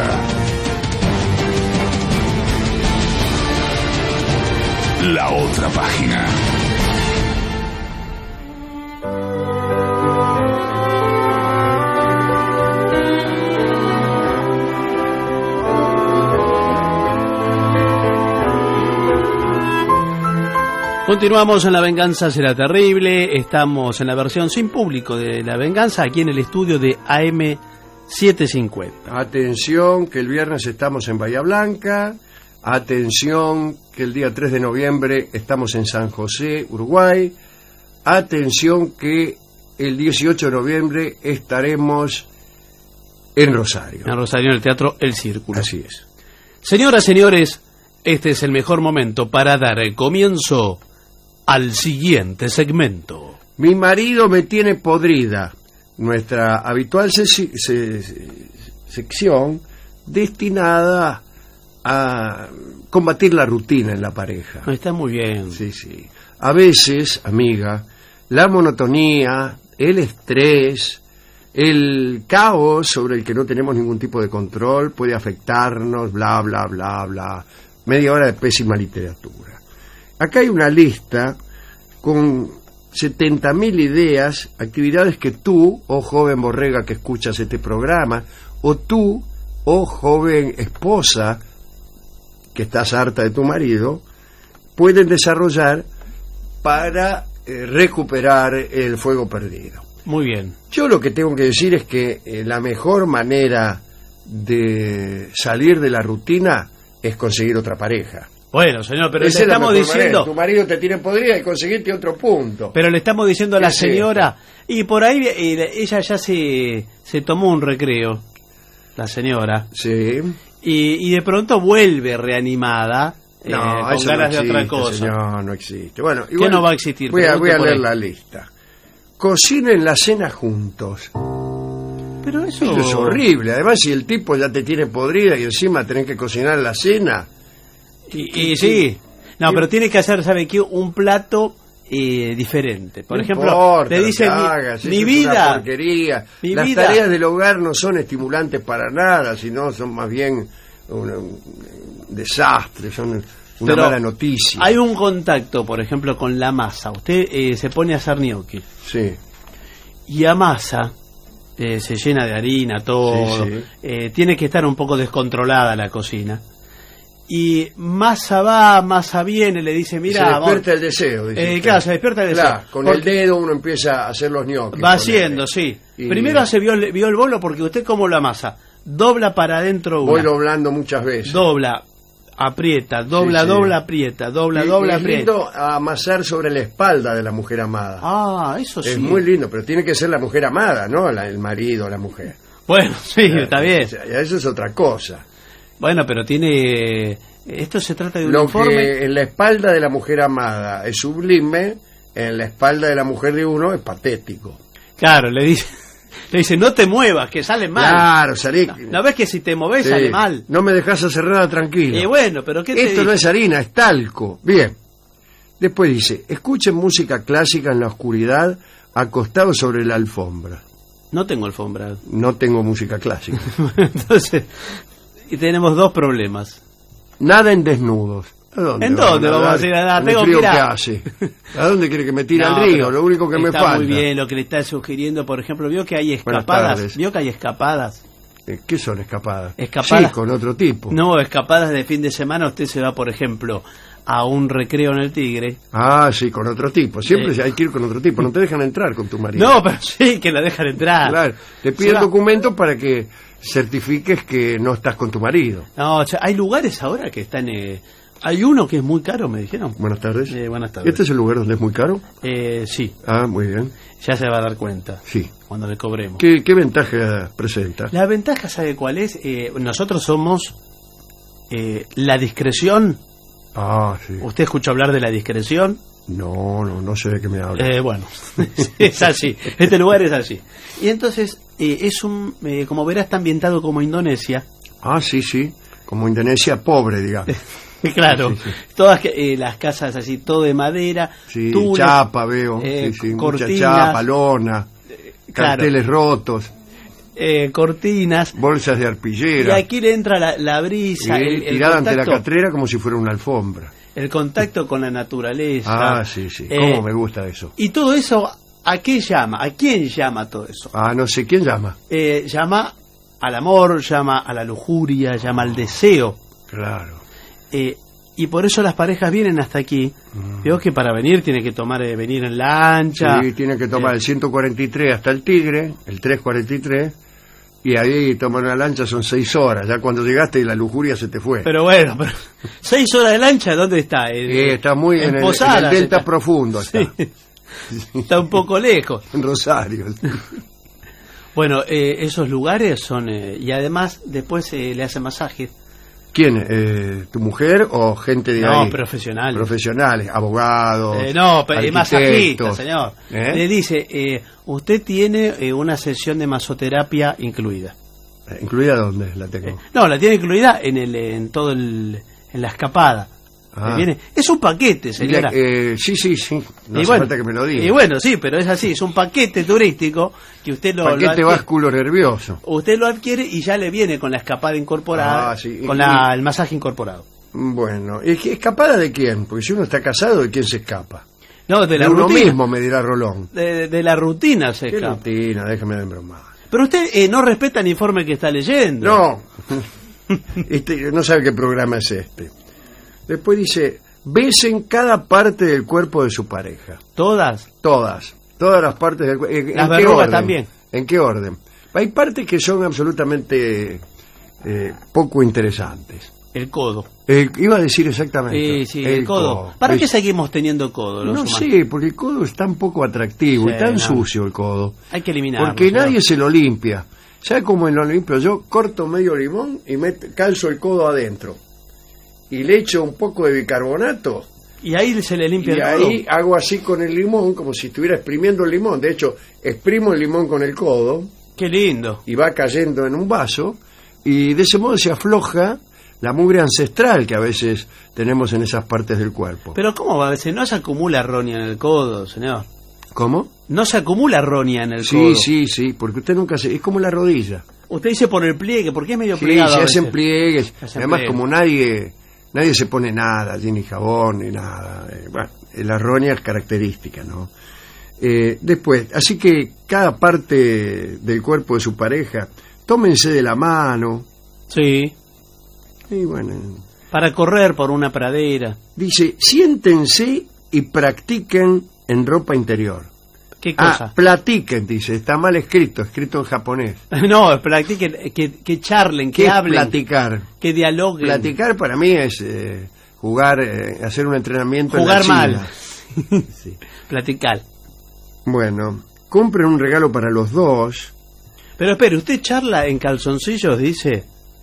La otra página. Continuamos en La Venganza Será Terrible. Estamos en la versión sin público de La Venganza, aquí en el estudio de AM750. Atención, que el viernes estamos en Bahía Blanca. Atención, que el día 3 de noviembre estamos en San José, Uruguay. Atención, que el 18 de noviembre estaremos en Rosario. En Rosario, en el Teatro El Círculo. Así es. Señoras, señores, este es el mejor momento para dar el comienzo al siguiente segmento. Mi marido me tiene podrida. Nuestra habitual sección destinada a combatir la rutina en la pareja. Está muy bien. Sí, sí. A veces, amiga, la monotonía, el estrés, el caos sobre el que no tenemos ningún tipo de control puede afectarnos, bla, bla, bla, bla. Media hora de pésima literatura. Acá hay una lista con 70.000 ideas, actividades que tú, oh joven borrega que escuchas este programa, o tú, oh joven esposa que estás harta de tu marido, pueden desarrollar para recuperar el fuego perdido. Muy bien. Yo lo que tengo que decir es que la mejor manera de salir de la rutina es conseguir otra pareja. Bueno, señor, pero esa le estamos diciendo... Tu marido te tiene podrida y conseguiste otro punto. Pero le estamos diciendo a la señora... Y por ahí ella ya se tomó un recreo, la señora. Sí. Y de pronto vuelve reanimada, no, con eso ganas no existe, de otra cosa. Señor, no existe. Bueno, ¿qué no va a existir? Voy a leer la lista. Cocinen la cena juntos. Pero eso es horrible. Además, si el tipo ya te tiene podrida y encima tenés que cocinar la cena... Y sí. No, pero tiene que hacer, ¿sabe qué? Un plato diferente. Por ejemplo, importa, le dice mi vida, es una porquería. Las tareas del hogar no son estimulantes para nada, sino son más bien un desastre, son una mala noticia. Hay un contacto, por ejemplo, con la masa. Usted se pone a hacer gnocchi. Sí. Y amasa, se llena de harina, todo. Sí, sí. Tiene que estar un poco descontrolada la cocina. Y masa va, masa viene, le dice, mira, se despierta el deseo, dice claro, se despierta el deseo. Claro, con el dedo uno empieza a hacer los gnocchis. Va haciendo, sí. Y primero vio el bolo, porque usted cómo lo amasa. Dobla para adentro una. Voy doblando muchas veces. Dobla, aprieta, dobla, aprieta, dobla, aprieta. Es lindo amasar sobre la espalda de la mujer amada. Ah, eso sí. Es muy lindo, pero tiene que ser la mujer amada, ¿no? El marido, la mujer. Bueno, sí, está bien. O sea, eso es otra cosa. Bueno, pero tiene... Esto se trata de un Lo informe... que en la espalda de la mujer amada es sublime, en la espalda de la mujer de uno es patético. Claro, le dice, no te muevas, que sale mal. Claro, salí... ¿No ves que si te moves sale mal? No me dejas hacer nada tranquilo. Y bueno, pero ¿qué te Esto no es harina, es talco. Bien. Después dice, escuchen música clásica en la oscuridad, acostados sobre la alfombra. No tengo alfombra. No tengo música clásica. Entonces, y tenemos dos problemas. Nada en desnudos. ¿A dónde? ¿En dónde vamos a ir a nadar? ¿El frío que hace? ¿A dónde quiere que me tire al río? Lo único que me falta. Está muy bien lo que le está sugiriendo. Por ejemplo, ¿vio que hay escapadas? ¿Vio que hay escapadas? ¿Qué son escapadas? Escapadas. Sí, con otro tipo. No, escapadas de fin de semana. Usted se va, por ejemplo, a un recreo en el Tigre. Ah, sí, con otro tipo. Siempre hay que ir con otro tipo. No te dejan entrar con tu marido. No, pero sí, que la dejan entrar. Claro. Te piden documentos para que certifiques que no estás con tu marido. No, o sea, hay lugares ahora que están... hay uno que es muy caro, me dijeron. Buenas tardes. Buenas tardes. ¿Este es el lugar donde es muy caro? Sí. Ah, muy bien. Ya se va a dar cuenta. Sí. Cuando le cobremos. ¿Qué ventaja presenta? La ventaja, ¿sabe cuál es? Nosotros somos la discreción. Ah, sí. ¿Usted escuchó hablar de la discreción? No sé de qué me habla. Bueno, es así. Este lugar es así. Y entonces, es como verás, está ambientado como Indonesia. Ah, sí. Como Indonesia pobre, digamos. Claro. Sí. Todas las casas así, todo de madera. Sí, tules, chapa veo. Cortinas. Mucha chapa, lona, carteles rotos. Cortinas. Bolsas de arpillera. Y aquí le entra la brisa. Tirada ante la catrera como si fuera una alfombra. El contacto con la naturaleza. Ah, sí. Cómo me gusta eso. Y todo eso, ¿a qué llama? ¿A quién llama todo eso? Ah, no sé, ¿quién llama? Llama al amor, llama a la lujuria, llama al deseo. Claro. Y por eso las parejas vienen hasta aquí. Veo que para venir tiene que venir en lancha. Sí, tiene que tomar el 143 hasta el Tigre, el 343, y ahí tomar una lancha son 6 horas. Ya cuando llegaste la lujuria se te fue. Pero bueno, 6 horas de lancha, ¿dónde está? Está muy en Posadas, el delta profundo. Está. Sí. Está un poco lejos. En Rosario. Bueno, esos lugares son... y además después le hacen masajes. ¿Quién? ¿Tu mujer o gente de ahí? No, profesionales. Profesionales, abogados, masajistas, señor. Le dice, usted tiene una sesión de masoterapia incluida. ¿Incluida dónde la tengo? No, la tiene incluida en la escapada. Viene, es un paquete, señora. Sí. No hace falta que me lo diga. Y bueno, sí, pero es así. Es un paquete turístico que usted paquete básculo nervioso. Usted lo adquiere y ya le viene con la escapada incorporada, con el masaje incorporado. Bueno, ¿escapada de quién? Porque si uno está casado, ¿de quién se escapa? No, de la uno rutina. Mismo, me dirá Rolón. De la rutina se escapa. ¿Qué rutina? Déjame de bromar. Pero usted no respeta el informe que está leyendo. No. No sabe qué programa es este. Después dice, besen cada parte del cuerpo de su pareja. ¿Todas? Todas las partes del cuerpo. Las verrugas también. ¿En qué orden? Hay partes que son absolutamente poco interesantes. El codo. Iba a decir exactamente. Sí, el codo. ¿Para qué seguimos teniendo codo? No sé, porque el codo es tan poco atractivo y tan sucio el codo. Hay que eliminarlo. Porque nadie se lo limpia. ¿Sabe cómo lo limpio? Yo corto medio limón y calzo el codo adentro. Y le echo un poco de bicarbonato. Y ahí se le limpia el codo. Y ahí hago así con el limón, como si estuviera exprimiendo el limón. De hecho, exprimo el limón con el codo. ¡Qué lindo! Y va cayendo en un vaso. Y de ese modo se afloja la mugre ancestral que a veces tenemos en esas partes del cuerpo. Pero ¿cómo va a veces? No se acumula roña en el codo, señor. ¿Cómo? No se acumula roña en el codo. Sí, porque usted nunca es como la rodilla. Usted dice por el pliegue, porque es medio plegado. Sí, se hacen pliegues. Además, como nadie se pone nada, ni jabón, ni nada. Bueno, la roña es característica, ¿no? Después, así que cada parte del cuerpo de su pareja, tómense de la mano. Sí. Y bueno. Para correr por una pradera. Dice, siéntense y practiquen en ropa interior. ¿Qué cosa? Platiquen, dice, está mal escrito en japonés. No, practiquen, que charlen, que hablen. Platicar. Que dialoguen. Platicar para mí es jugar, hacer un entrenamiento jugar en la mal. Sí. Platicar. Bueno, compren un regalo para los dos. Pero espere, ¿usted charla en calzoncillos, dice?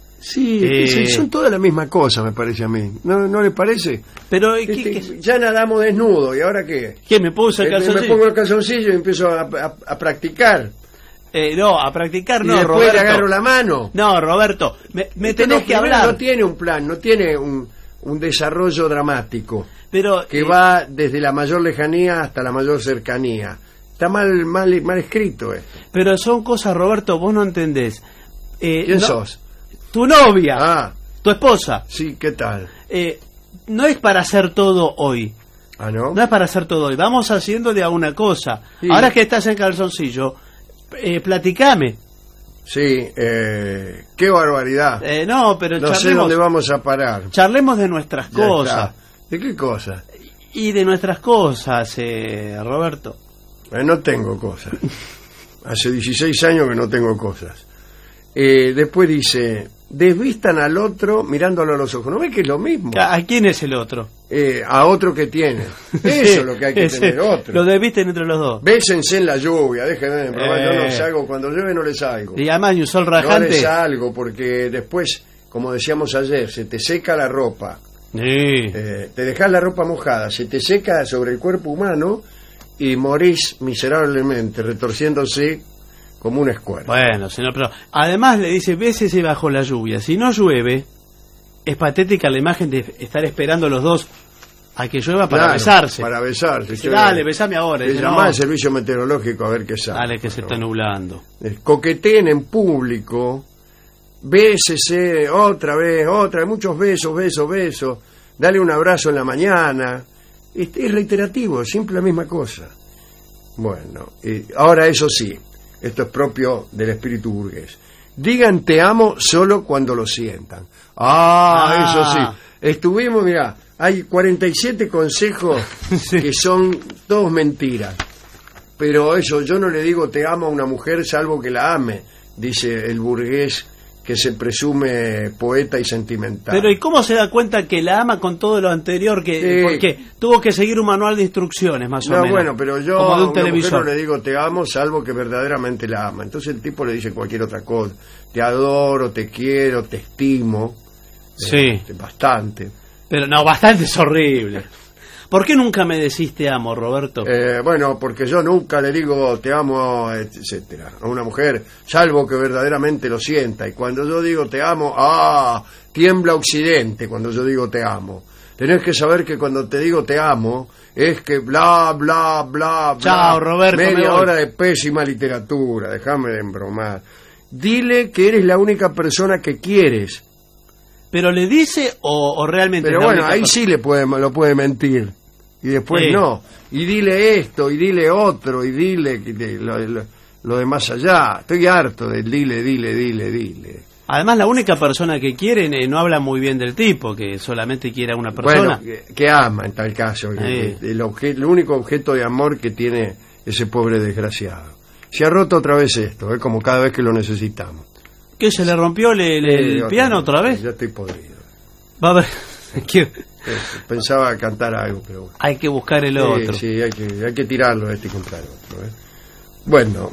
Sí, son todas la misma cosa, me parece a mí. ¿No le parece? Pero ya nadamos desnudo, ¿y ahora qué? ¿Qué, me puso el calzoncillo? Me pongo el calzoncillo y empiezo a practicar. No, a practicar no, después Roberto. Le agarro la mano. No, Roberto, me tenés que hablar. No tiene un plan, no tiene un desarrollo dramático. Pero que va desde la mayor lejanía hasta la mayor cercanía. Está mal escrito. Pero son cosas, Roberto, vos no entendés. ¿Quién sos? Tu novia, tu esposa. Sí, ¿qué tal? No es para hacer todo hoy. ¿Ah, no? No es para hacer todo hoy. Vamos haciendo de a una cosa. Sí. Ahora que estás en calzoncillo, platicame. Sí, qué barbaridad. No, pero no sé dónde vamos a parar. Charlemos de nuestras cosas. ¿De qué cosas? Y de nuestras cosas, Roberto. No tengo cosas. Hace 16 años que no tengo cosas. Después dice, desvistan al otro mirándolo a los ojos. ¿No ves que es lo mismo? ¿A quién es el otro? A otro que tiene. Eso es lo que hay que tener, otro. Lo desvisten entre los dos. Bésense en la lluvia, déjenme de probar. Yo no salgo, cuando llueve no les salgo. Y además hay un sol rajante. No les salgo porque después, como decíamos ayer, se te seca la ropa. Sí. Te dejas la ropa mojada, se te seca sobre el cuerpo humano y morís miserablemente, retorciéndose como un escuerdo. Bueno, señor, pero además le dice, bésese bajo la lluvia. Si no llueve, es patética la imagen de estar esperando los dos a que llueva para besarse. Para besarse. Dice, dale, besame ahora. Le llama al servicio meteorológico a ver qué sale. Dale, que se está nublando. Coqueteen en público, bésese otra vez, muchos besos. Dale un abrazo en la mañana. Es reiterativo, siempre la misma cosa. Bueno, ahora eso sí, esto es propio del espíritu burgués. Digan te amo solo cuando lo sientan. Eso sí. Estuvimos, mirá, hay 47 consejos sí. Que son todos mentiras. Pero eso, yo no le digo te amo a una mujer salvo que la ame, dice el burgués que se presume poeta y sentimental. Pero ¿y cómo se da cuenta que la ama con todo lo anterior? Porque tuvo que seguir un manual de instrucciones, más o menos. No, bueno, pero yo como de un a una televisor. mujer no le digo te amo, salvo que verdaderamente la ama. Entonces el tipo le dice cualquier otra cosa. Te adoro, te quiero, te estimo. Sí. Bastante. Pero no, bastante es horrible. ¿Por qué nunca me decís te amo, Roberto? Bueno, porque yo nunca le digo te amo, etcétera, a una mujer, salvo que verdaderamente lo sienta. Y cuando yo digo te amo, tiembla Occidente cuando yo digo te amo. Tenés que saber que cuando te digo te amo, es que bla, bla, bla, Chao, Roberto, media hora de pésima literatura, déjame de embromar. Dile que eres la única persona que quieres. ¿Pero le dice o realmente? Pero bueno, ahí sí lo puede mentir. Y después sí. No. Y dile esto, y dile otro, y dile lo de más allá. Estoy harto del dile. Además, la única persona que quiere no habla muy bien del tipo, que solamente quiere a una persona. Bueno, que ama en tal caso. El único objeto de amor que tiene ese pobre desgraciado. Se ha roto otra vez esto, como cada vez que lo necesitamos. ¿Qué, se le rompió el piano otra vez? Ya estoy podrido. Va a ver. Pensaba cantar algo, pero bueno. Hay que buscar el otro. Sí, hay que tirarlo y comprar otro. Bueno,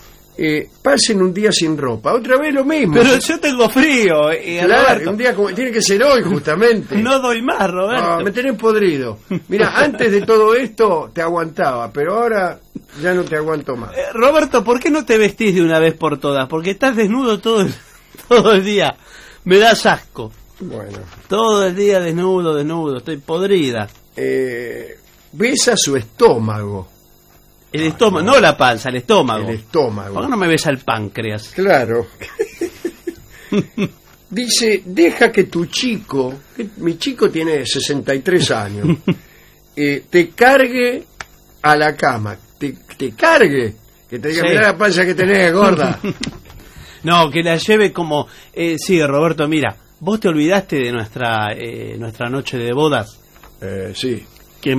pasen un día sin ropa. Otra vez lo mismo. Pero yo tengo frío. Claro, un día tiene que ser hoy, justamente. No doy más, Roberto. Me tenés podrido. Mira, antes de todo esto te aguantaba, pero ahora ya no te aguanto más. Roberto, ¿por qué no te vestís de una vez por todas? Porque estás desnudo todo el día. Me das asco. Bueno. Todo el día desnudo, estoy podrida. Besa su estómago. El estómago, no la panza, el estómago. El estómago. ¿Por qué no me besa el páncreas? Claro. Dice, deja que tu chico, mi chico tiene 63 años, te cargue a la cama. Te cargue. Que te diga, sí. Mirá la panza que tenés, gorda. No, que la lleve como... sí, Roberto, mira, vos te olvidaste de nuestra noche de bodas. Sí. Que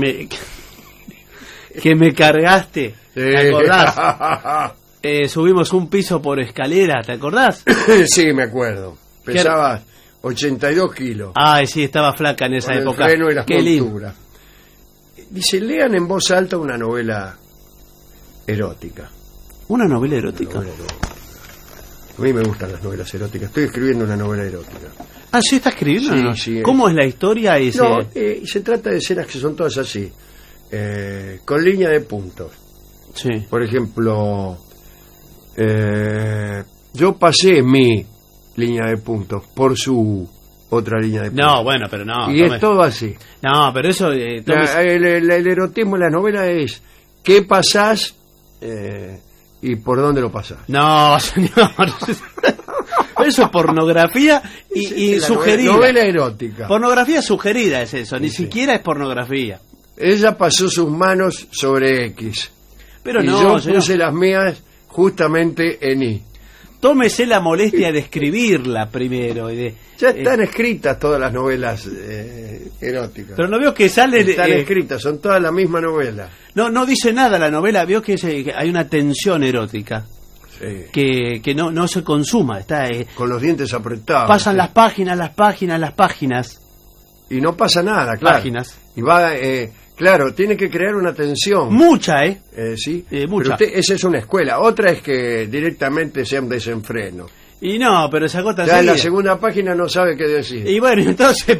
me cargaste, ¿te acordás? Subimos un piso por escalera, ¿te acordás? Sí, me acuerdo. Pesabas 82 kilos. Ay, sí, estaba flaca en esa época. El freno y las monturas. Dice, lean en voz alta una novela erótica. ¿Una novela erótica? A mí me gustan las novelas eróticas. Estoy escribiendo una novela erótica. Ah, ¿sí está escribiendo? Sí, ¿no? Sí, ¿Cómo es la historia? No, se trata de escenas que son todas así. Con línea de puntos. Sí. Por ejemplo, yo pasé mi línea de puntos por su otra línea de puntos. No, bueno, pero no. Y es todo así. No, pero eso... el erotismo en la novela es ¿qué pasás ¿Y por dónde lo pasás? No, señor. Eso es pornografía y sugerida. Novela erótica. Pornografía sugerida es eso, ni siquiera es pornografía. Ella pasó sus manos sobre X. Pero y no, yo puse las mías justamente en Y. Tómese la molestia de escribirla primero. Ya están escritas todas las novelas eróticas. Pero no veo que salen... Están escritas, son todas la misma novela. No dice nada la novela, veo que hay una tensión erótica. Sí. Que no se consuma. Está con los dientes apretados. Pasan las páginas. Y no pasa nada, claro. Páginas. Y va... claro, tiene que crear una tensión. Mucha, sí, mucha. Pero esa es una escuela. Otra es que directamente sea un desenfreno. Y no, pero se agota ya en la segunda página no sabe qué decir. Y bueno, entonces...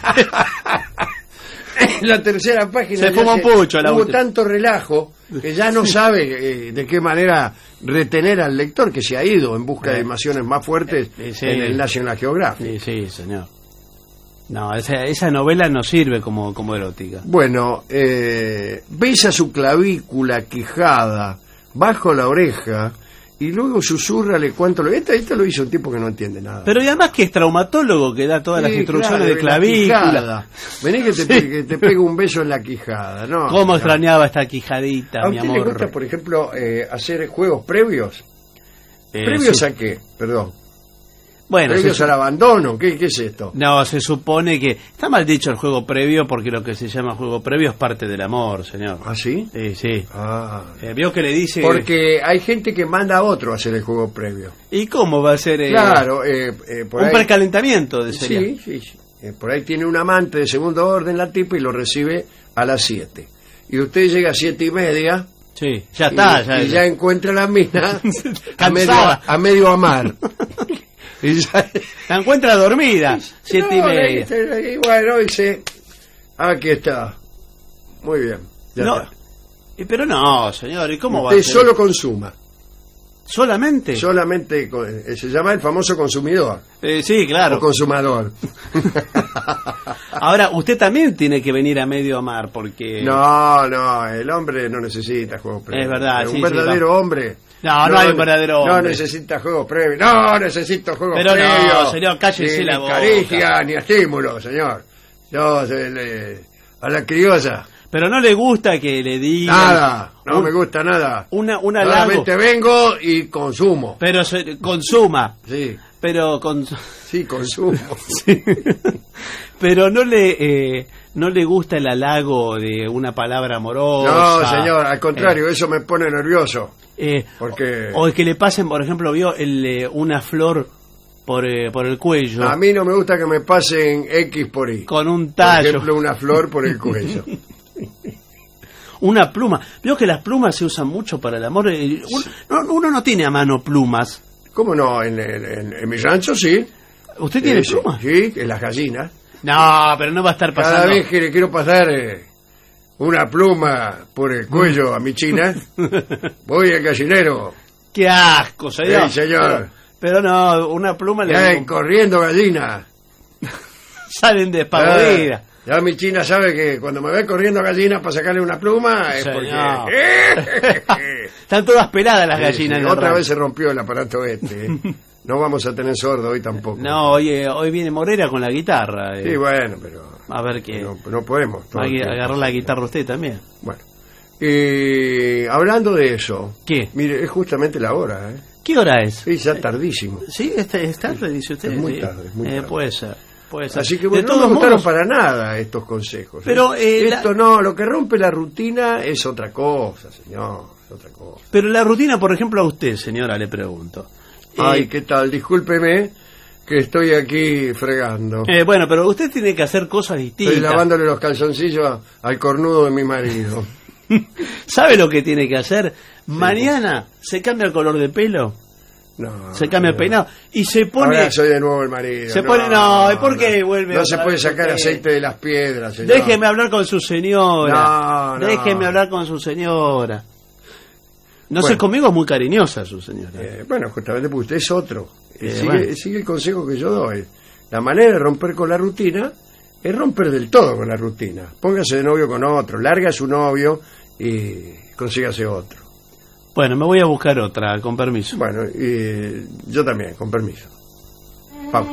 en la tercera página se fuma un pucho. Hubo tanto relajo que ya no sabe de qué manera retener al lector, que se ha ido en busca de emociones más fuertes en el National Geographic. Sí, señor. No, esa novela no sirve como erótica. Bueno, besa su clavícula quijada bajo la oreja y luego susurrale cuánto lo... Esto lo hizo un tipo que no entiende nada. Pero y además que es traumatólogo, que da todas las instrucciones de clavícula. Vení que te pego un beso en la quijada, ¿no? ¿Cómo extrañaba esta quijadita, mi amor? ¿A usted le gusta, por ejemplo, hacer juegos previos? ¿Previos a qué? Perdón. Bueno, previos al abandono, ¿qué es esto? No, se supone que... Está mal dicho el juego previo, porque lo que se llama juego previo es parte del amor, señor. ¿Ah, sí? Sí. Vio que le dice... Porque hay gente que manda a otro a hacer el juego previo. ¿Y cómo va a ser? Claro, por un ahí... precalentamiento de serie. Sí. Por ahí tiene un amante de segundo orden la tipa y lo recibe a las 7. Y usted llega a 7:30... Sí, ya está. Y ya encuentra la mina a medio amar. La encuentra dormida, 7:30. Y bueno, dice, aquí está. Muy bien, ya está. Pero no, señor, ¿y cómo va a ser? Usted solo consuma. ¿Solamente? Solamente, se llama el famoso consumidor. Sí, claro. O consumador. Ahora, usted también tiene que venir a medio amar, porque... No, el hombre no necesita juegos previos. Es verdad, un verdadero hombre... No hay un verdadero hombre. No necesita juegos previos. No necesito juegos previos. Pero no, señor, cállese la boca. Ni caricia, ni estímulo, señor. Yo, a la criolla. Pero no le gusta que le digan... Nada, no me gusta nada. Solamente vengo y consumo. Pero consuma. Sí. Pero sí, consumo. Sí. Pero no le gusta el halago de una palabra amorosa. No, señor, al contrario, eso me pone nervioso. Porque... O que le pasen, por ejemplo, vio una flor por el cuello. A mí no me gusta que me pasen X por Y. Con un tallo. Por ejemplo, una flor por el cuello. Una pluma. Veo que las plumas se usan mucho para el amor. Uno no tiene a mano plumas. ¿Cómo no? En mi rancho sí. ¿Usted tiene plumas? Sí, en las gallinas. No, pero no va a estar pasando. Cada vez que le quiero pasar una pluma por el cuello a mi china, voy al gallinero. ¡Qué asco, señor! Sí, señor. Pero no, una pluma le... corriendo gallinas. Salen despavoridas. Ya mi china sabe que cuando me ve corriendo gallinas para sacarle una pluma es porque... Están todas peladas las gallinas. Sí, otra vez se rompió el aparato este. No vamos a tener sordo hoy tampoco. No, hoy viene Morera con la guitarra. Sí, bueno, pero... A ver qué... No podemos. Hay que agarrar la guitarra usted también. Bueno. Hablando de eso... ¿Qué? Mire, es justamente la hora, ¿eh? ¿Qué hora es? Sí, ya tardísimo. Sí, es tarde, dice usted. Es muy tarde, Puede ser. Así que bueno, no me gustaron para nada estos consejos. Pero esto no, lo que rompe la rutina es otra cosa, señor, es otra cosa. Pero la rutina, por ejemplo, a usted, señora, le pregunto. Ay, ¿qué tal? Discúlpeme que estoy aquí fregando. Bueno, pero usted tiene que hacer cosas distintas. Estoy lavándole los calzoncillos al cornudo de mi marido. ¿Sabe lo que tiene que hacer? Sí. Mañana se cambia el color de pelo. No, se cambia el peinado y se pone. Ahora soy de nuevo el marido. Se pone. No, ¿y por qué vuelve? No se puede sacar aceite de las piedras, señor. Déjeme hablar con su señora. Déjeme hablar con su señora. No sé, conmigo es muy cariñosa su señora. Bueno, justamente porque usted es otro. Sigue el consejo que yo doy. La manera de romper con la rutina es romper del todo con la rutina. Póngase de novio con otro, larga a su novio y consígase otro. Bueno, me voy a buscar otra, con permiso. Bueno, yo también, con permiso. Vamos.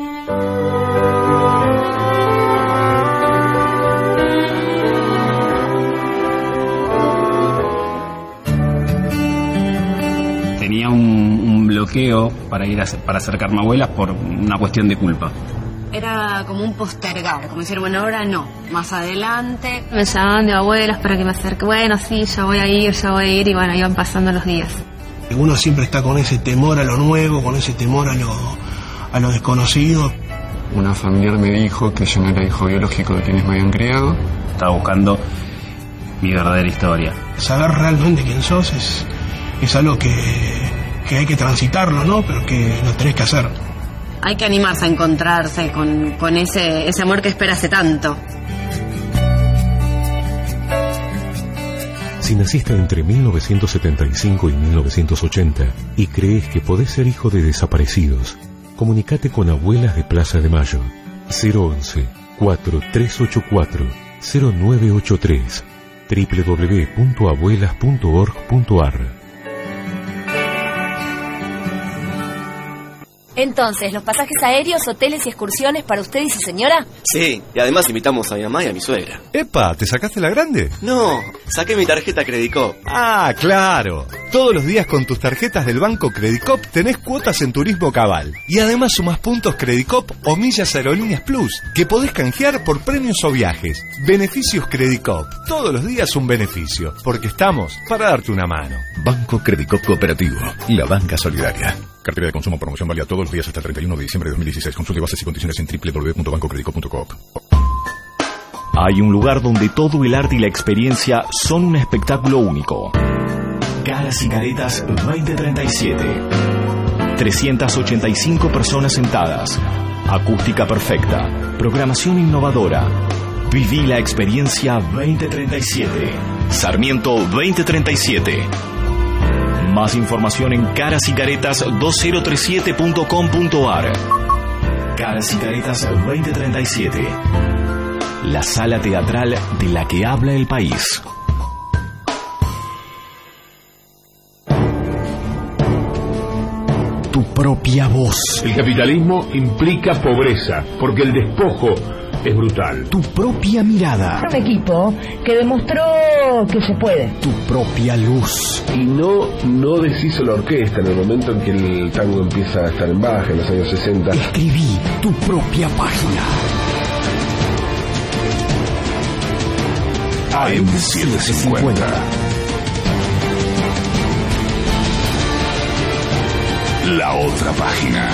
Tenía un bloqueo para para acercarme a abuelas por una cuestión de culpa. Era como un postergar, como decir, bueno, ahora no, más adelante. Me llamaban de abuelas para que me acerque, bueno, sí, ya voy a ir, y bueno, iban pasando los días. Uno siempre está con ese temor a lo nuevo, con ese temor a lo desconocido. Una familiar me dijo que yo no era hijo biológico de quienes me habían criado. Estaba buscando mi verdadera historia. Saber realmente quién sos es algo que hay que transitarlo, ¿no? Pero que lo tenés que hacer. Hay que animarse a encontrarse con ese amor que espera hace tanto. Si naciste entre 1975 y 1980 y crees que podés ser hijo de desaparecidos, comunicate con Abuelas de Plaza de Mayo. 011-4384-0983 www.abuelas.org.ar. Entonces, ¿los pasajes aéreos, hoteles y excursiones para usted y su señora? Sí, y además invitamos a mi mamá y a mi suegra. ¡Epa! ¿Te sacaste la grande? No, saqué mi tarjeta Credicop. ¡Ah, claro! Todos los días con tus tarjetas del banco Credicop tenés cuotas en turismo cabal. Y además sumás puntos Credicop o millas Aerolíneas Plus, que podés canjear por premios o viajes. Beneficios Credicop. Todos los días un beneficio, porque estamos para darte una mano. Banco Credicop Cooperativo, la banca solidaria. Cartera de consumo, promoción válida todos los días hasta el 31 de diciembre de 2016. Consulte bases y condiciones en www.bancocredico.coop. Hay un lugar donde todo el arte y la experiencia son un espectáculo único. Caras y Caretas 2037. 385 personas sentadas. Acústica perfecta. Programación innovadora. Viví la experiencia 2037. Sarmiento 2037. Más información en carasycaretas2037.com.ar. Caras y Caretas 2037. La sala teatral de la que habla el país. Tu propia voz. El capitalismo implica pobreza, porque el despojo es brutal. Tu propia mirada. Un equipo que demostró que se puede. Tu propia luz. Y no deshizo la orquesta en el momento en que el tango empieza a estar en baja, en los años 60. Escribí tu propia página. AM750. La otra página.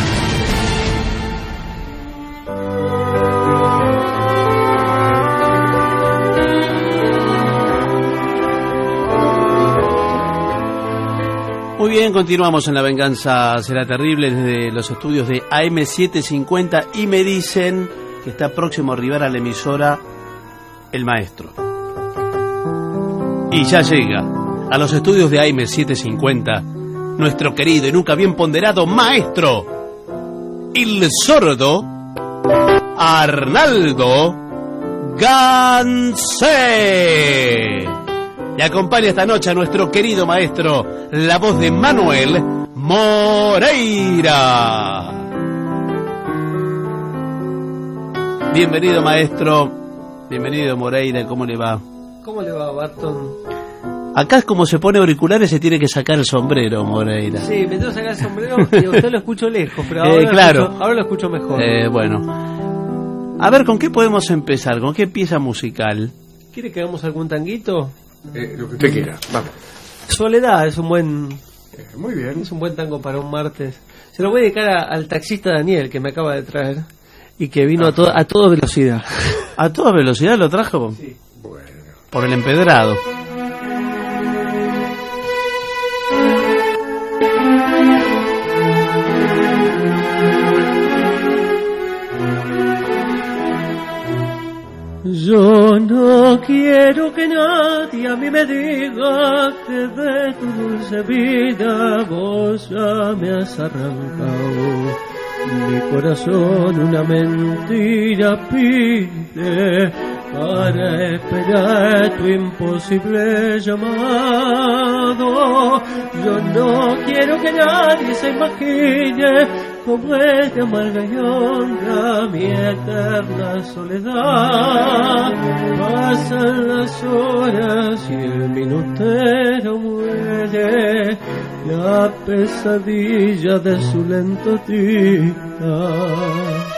Muy bien, continuamos en La Venganza Será Terrible desde los estudios de AM750 y me dicen que está próximo a arribar a la emisora el maestro. Y ya llega a los estudios de AM750 nuestro querido y nunca bien ponderado maestro, el sordo Arnaldo Gansé. Y acompaña esta noche a nuestro querido maestro, la voz de Manuel Moreira. Bienvenido, maestro. Bienvenido, Moreira. ¿Cómo le va? ¿Cómo le va, Barton? Acá es como se pone auriculares, se tiene que sacar el sombrero, Moreira. Sí, me tengo que sacar el sombrero y usted lo escucho lejos, pero ahora, claro. ahora lo escucho mejor. Bueno. A ver, ¿con qué podemos empezar? ¿Con qué pieza musical? ¿Quiere que hagamos algún tanguito? Lo que usted quiera, vamos. Soledad es un buen... muy bien. Es un buen tango para un martes. Se lo voy a dedicar al taxista Daniel, que me acaba de traer, y que vino a toda velocidad. ¿A toda velocidad lo trajo? Sí. Bueno. Por el empedrado. Yo no quiero que nadie a mí me diga que de tu dulce vida vos ya me has arrancado. Mi corazón una mentira pide, para esperar tu imposible llamado. Yo no quiero que nadie se imagine cómo es de amarga y honda mi eterna soledad. Pasan las horas y el minutero muere, la pesadilla de su lento tic-tac.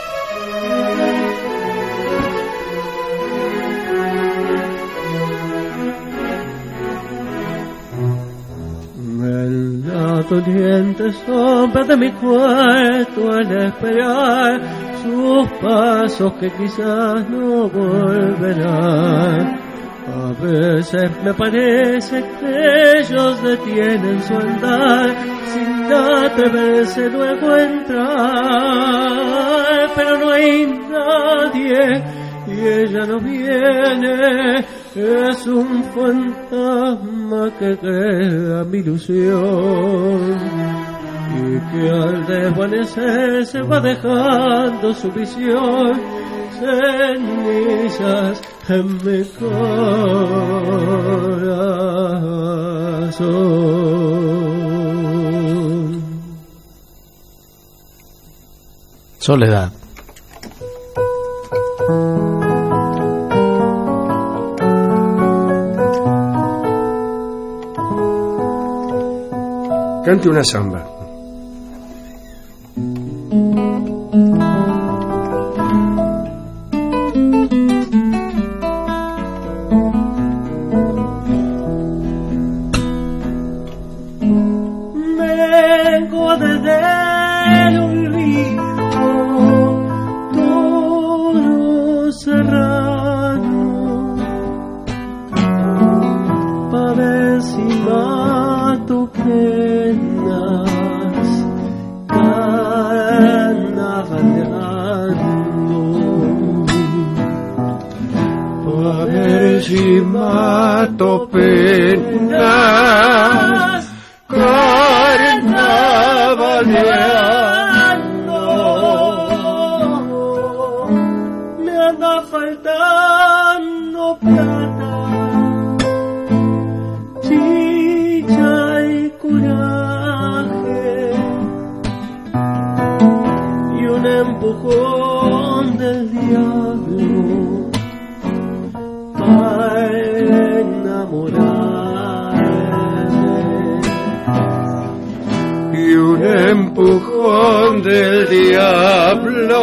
En la doliente sombra de mi cuarto, al esperar sus pasos que quizás no volverán, a veces me parece que ellos detienen su andar sin atreverse luego a entrar, pero no hay nadie y ella no viene. Es un fantasma que crea mi ilusión y que al desvanecer se va dejando su visión, cenizas en mi corazón. Soledad. Cante una samba. Vengo desde el olvido, todo cerrado, para ver si mato penas carnavaleando, para ver si mato penas carnavaleando. Me anda faltando plata, chicha y coraje, y un empujón del diablo para enamorarme, Y un empujón del diablo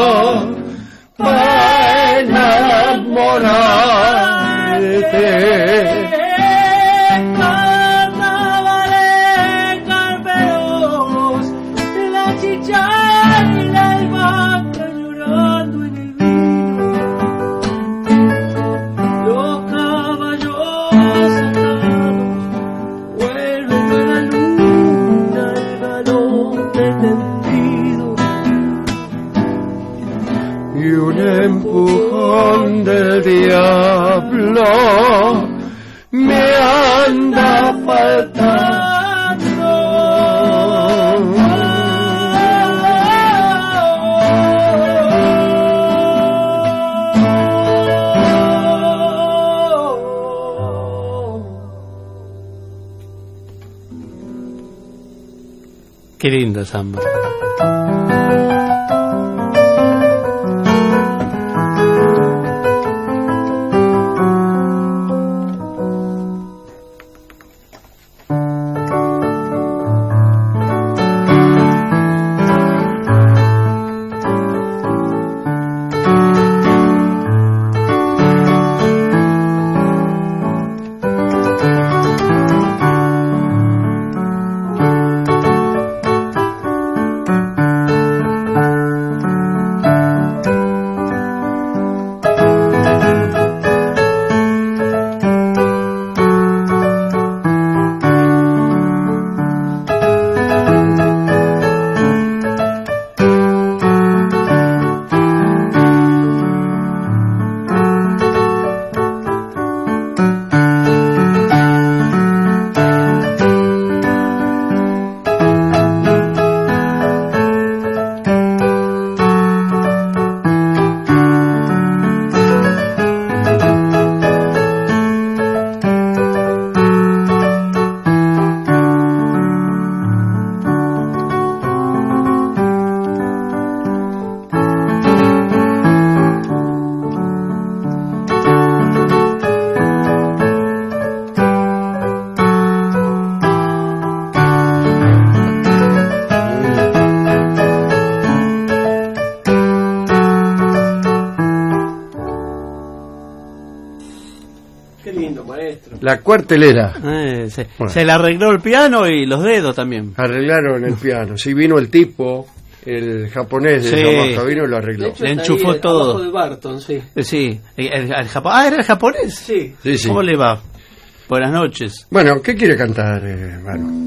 para enamorarte. Y un empujón del diablo me anda faltando. Qué linda samba. La cuartelera. Se le arregló el piano y los dedos también. Arreglaron el piano. Sí, vino el tipo, el japonés de Yamaha, vino y lo arregló. Le enchufó todo. De Barton, sí. Sí. ¿Era el japonés? Sí. ¿Cómo le va? Buenas noches. Bueno, ¿qué quiere cantar, Manu?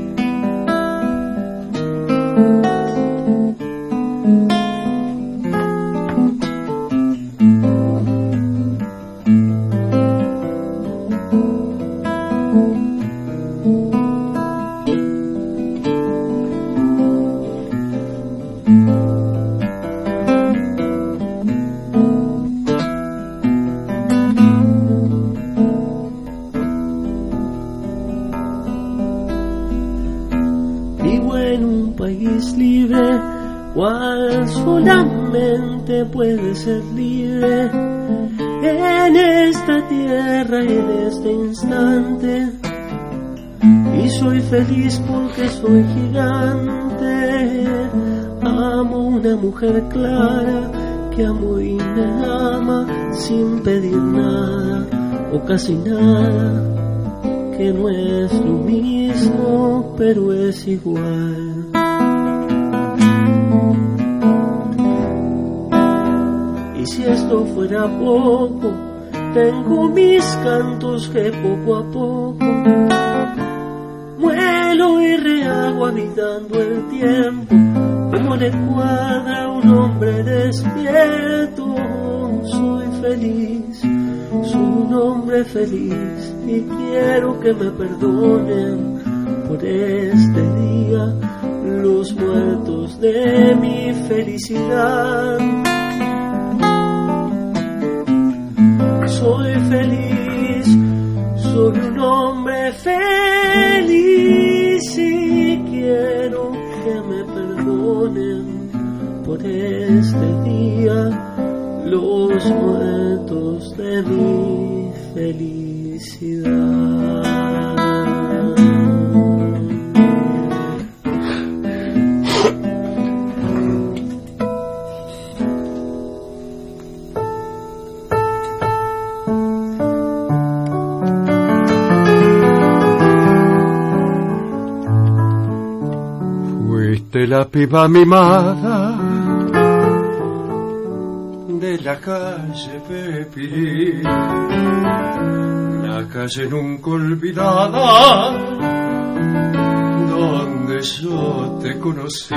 Cual solamente puede ser libre en esta tierra y en este instante, y soy feliz porque soy gigante. Amo una mujer clara que amo y me ama sin pedir nada o casi nada, que no es lo mismo pero es igual. Y si esto fuera poco, tengo mis cantos que poco a poco muelo y rehago habitando el tiempo, como le cuadra a un hombre despierto. Soy feliz, soy un hombre feliz y quiero que me perdonen por este día los muertos de mi felicidad. Soy feliz, soy un hombre feliz y quiero que me perdonen por este día los muertos de mi felicidad. De la piba mimada de la calle Pepín, la calle nunca olvidada donde yo te conocí,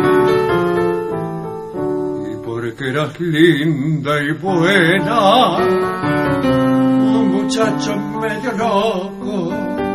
y porque eras linda y buena, un muchacho medio loco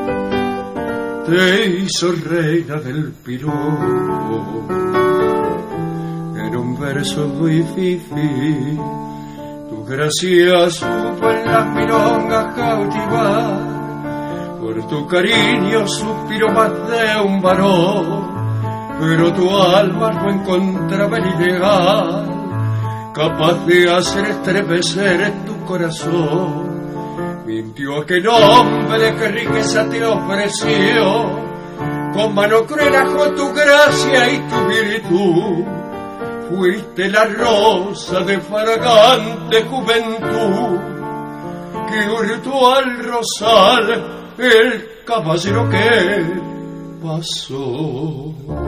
te hizo reina del piropo. En un verso muy fifí, tu gracia supo en las milongas cautivar. Por tu cariño suspiro más de un varón, pero tu alma no encontraba el ideal capaz de hacer estremecer tu corazón. Mintió aquel hombre que riqueza te ofreció, con mano cruel ajó tu gracia y tu virtud. Fuiste la rosa de fragante juventud que hurtó al rosal el caballero que pasó.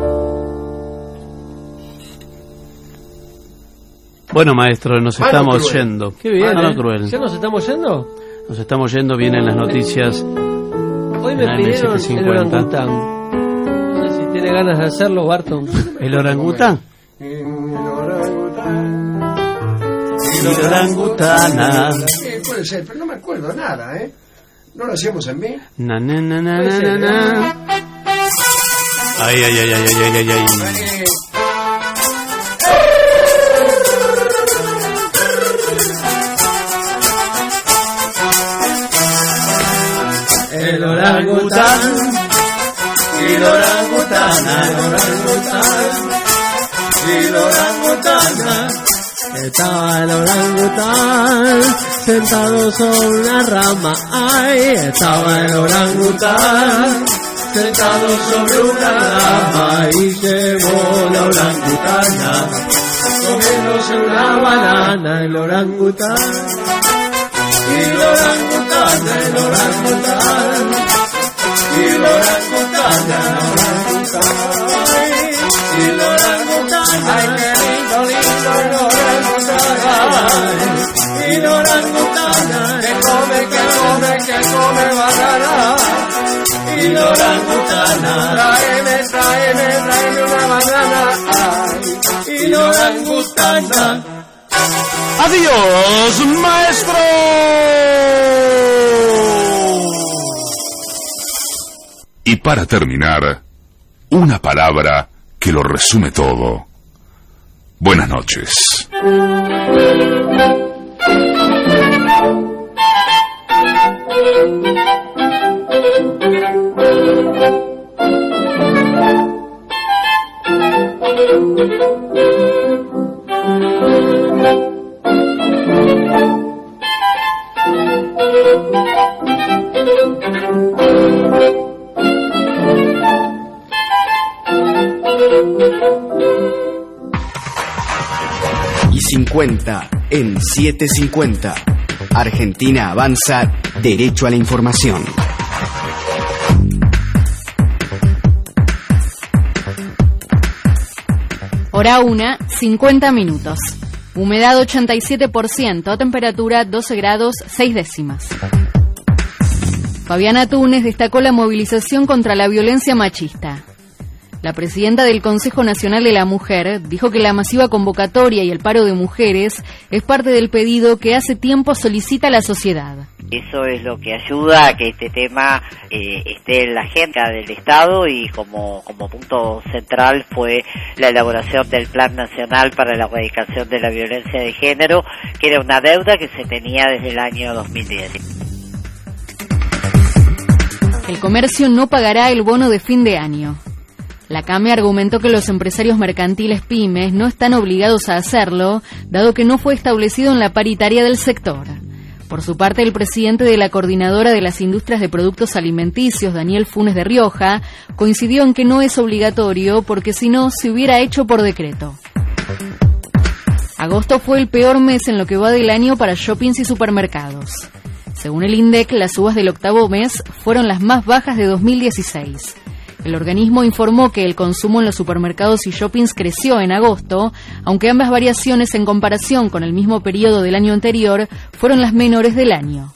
Bueno, maestro, nos estamos yendo. Qué bien, Cruel. ¿Ya nos estamos yendo? Nos estamos yendo, vienen las noticias. Hoy me pidieron el orangután. No sé si tiene ganas de hacerlo, Barton. ¿El orangután? El orangután. El orangutana. Puede ser, pero no me acuerdo nada, ¿eh? ¿No lo hacíamos en mí? Na, na, na, na, na, na. Ay, ay, ay, ay, ay, ay, ay. El orangután y la orangutana, el orangután y la orangutana. Estaba el orangután sentado sobre una rama. Ay, estaba el orangután sentado sobre una rama y llevó la orangutana comiéndose una banana. El orangután y el orangután, el orangután, el orangután, el orangután, ay, qué lindo, lindo el orangután, el orangután, que come banana, el orangután, tráeme una banana, ay, el orangután. ¡Adiós, maestro! Y para terminar, una palabra que lo resume todo. Buenas noches. Y 50 en 750. Argentina avanza, derecho a la información. Hora 1, 50 minutos. Humedad 87%, temperatura 12 grados 6 décimas. Fabiana Túnez destacó la movilización contra la violencia machista. La presidenta del Consejo Nacional de la Mujer dijo que la masiva convocatoria y el paro de mujeres es parte del pedido que hace tiempo solicita la sociedad. Eso es lo que ayuda a que este tema esté en la agenda del Estado y como punto central fue la elaboración del Plan Nacional para la Erradicación de la Violencia de Género, que era una deuda que se tenía desde el año 2010. El comercio no pagará el bono de fin de año. La CAME argumentó que los empresarios mercantiles pymes no están obligados a hacerlo, dado que no fue establecido en la paritaria del sector. Por su parte, el presidente de la Coordinadora de las Industrias de Productos Alimenticios, Daniel Funes de Rioja, coincidió en que no es obligatorio porque si no, se hubiera hecho por decreto. Agosto fue el peor mes en lo que va del año para shoppings y supermercados. Según el INDEC, las subas del octavo mes fueron las más bajas de 2016. El organismo informó que el consumo en los supermercados y shoppings creció en agosto, aunque ambas variaciones en comparación con el mismo periodo del año anterior fueron las menores del año.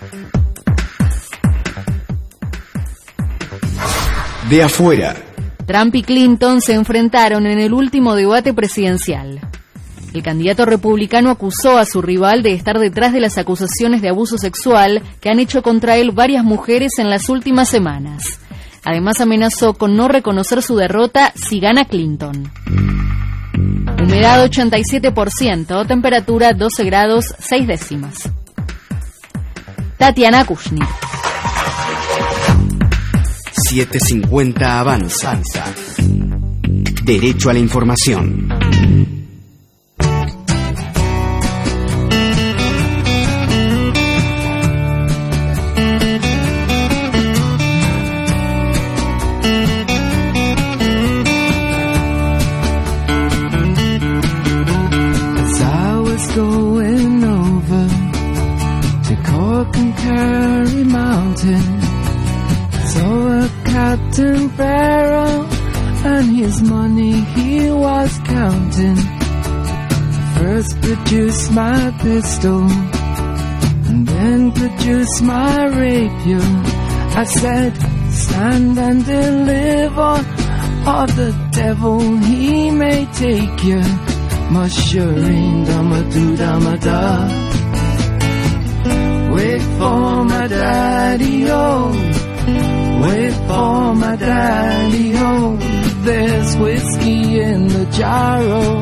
De afuera. Trump y Clinton se enfrentaron en el último debate presidencial. El candidato republicano acusó a su rival de estar detrás de las acusaciones de abuso sexual que han hecho contra él varias mujeres en las últimas semanas. Además amenazó con no reconocer su derrota si gana Clinton. Humedad 87%, temperatura 12 grados 6 décimas. Tatiana Kushner. 750 avanza. Derecho a la información. Captain Barrow and his money he was counting. First produced my pistol and then produced my rapier. I said, stand and deliver, or the devil he may take you. Mushering dama-doo-dama-da. Wait for my daddy-o. Wait for my daddy-o. There's whiskey in the jar-o.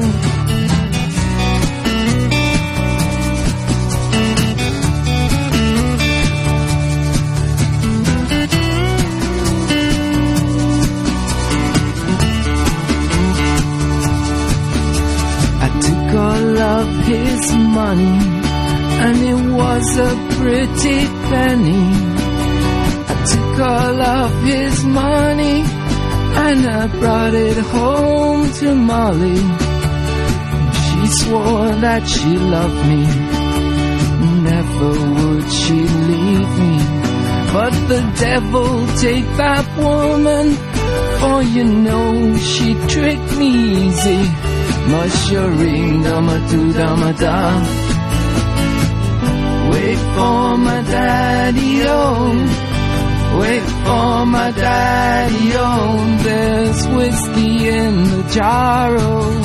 I took all of his money, and it was a pretty penny. Took all of his money and I brought it home to Molly. She swore that she loved me, never never would she leave me. But the devil take that woman, for you know she tricked me easy. Mushering dama-doo-dama-da. Wait for my daddy-o. Wait for my daddy-o. There's whiskey in the jar-o.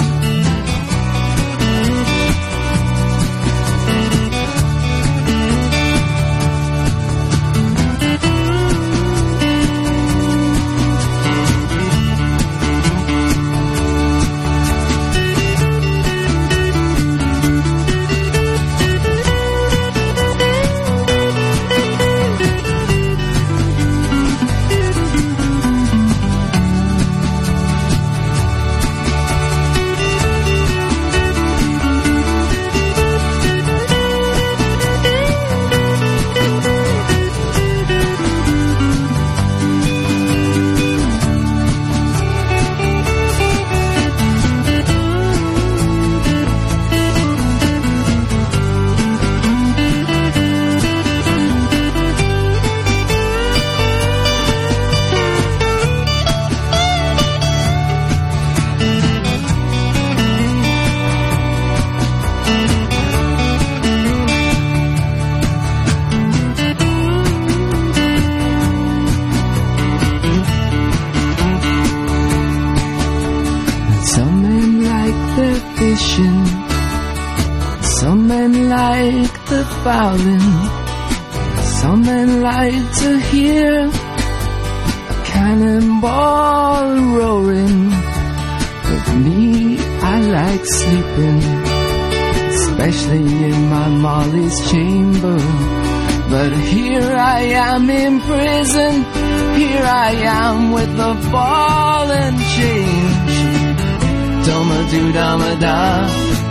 Some men like the violin, some men like to hear a cannonball roaring. But me, I like sleeping, especially in my Molly's chamber. But here I am in prison, here I am with the ball and change. Dama-doo-dama-da.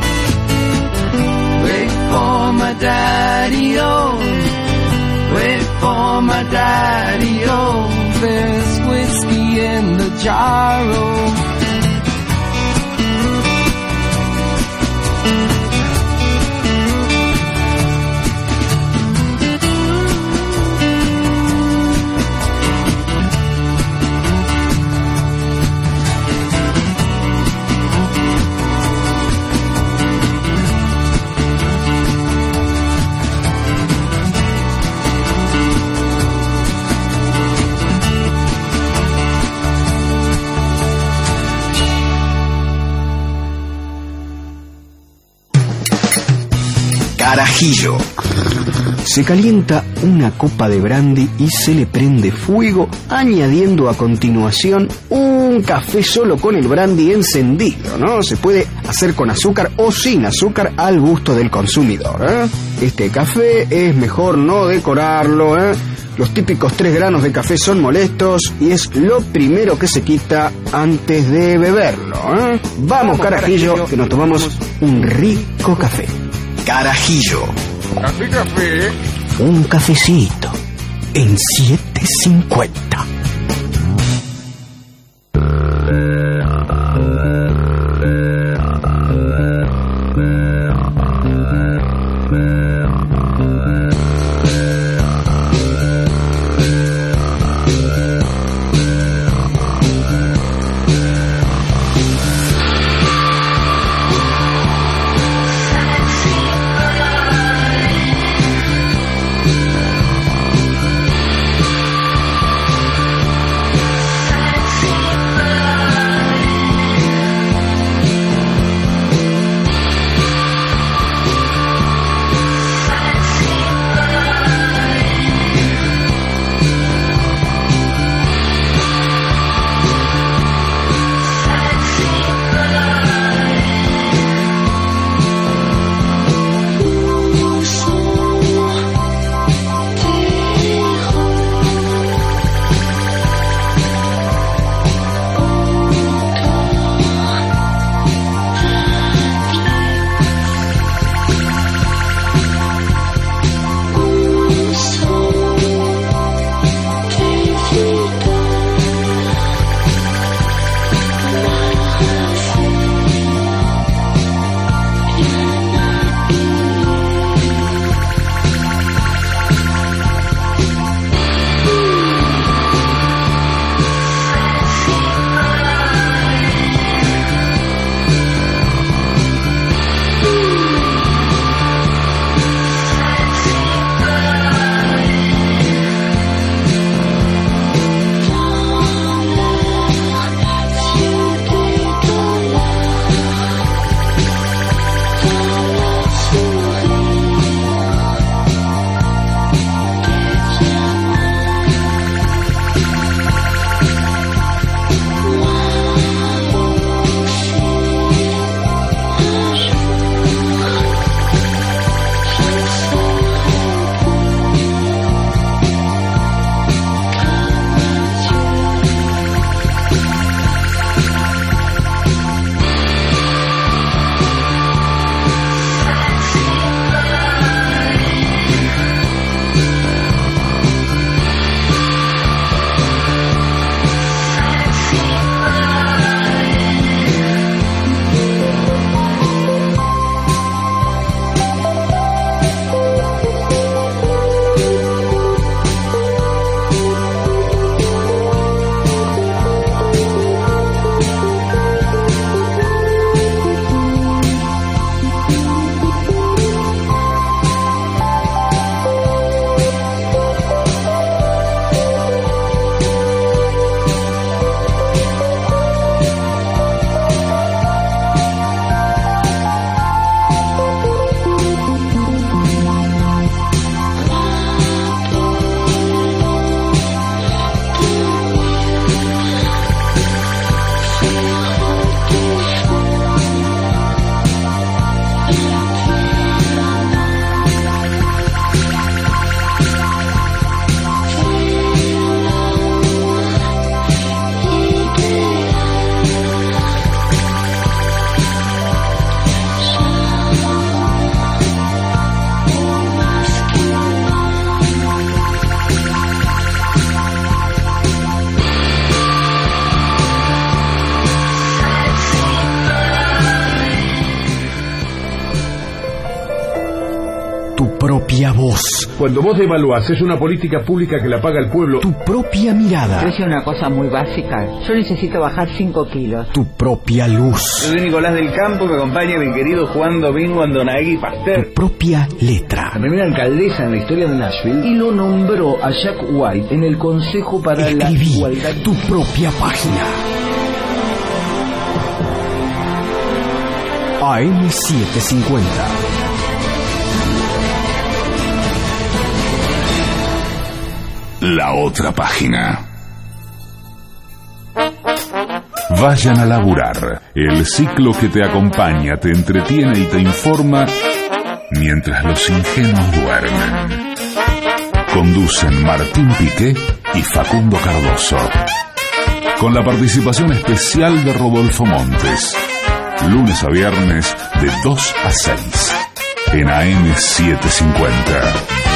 Wait for my daddy-o. Wait for my daddy-o. There's whiskey in the jar-o. Carajillo. Se calienta una copa de brandy y se le prende fuego, añadiendo a continuación un café solo con el brandy encendido, ¿no? Se puede hacer con azúcar o sin azúcar al gusto del consumidor, ¿eh? Este café es mejor no decorarlo, ¿eh? Los típicos 3 granos de café son molestos y es lo primero que se quita antes de beberlo, ¿eh? Vamos, carajillo, que nos tomamos un rico café. Carajillo. Café. Un cafecito en 7.50. propia voz. Cuando vos devaluás, es una política pública que la paga el pueblo. Tu propia mirada. Es una cosa muy básica. Yo necesito bajar 5 kilos. Tu propia luz. Soy Nicolás del Campo, me acompaña mi querido Juan Domingo Andonaegui Pasteur. Tu propia letra. La primera alcaldesa en la historia de Nashville y lo nombró a Jack White en el Consejo para la Igualdad. Tu propia página. AM750. La otra página. Vayan a laburar. El ciclo que te acompaña, te entretiene y te informa mientras los ingenuos duermen. Conducen Martín Piqué y Facundo Cardoso. Con la participación especial de Rodolfo Montes. Lunes a viernes de 2 a 6 en AM750.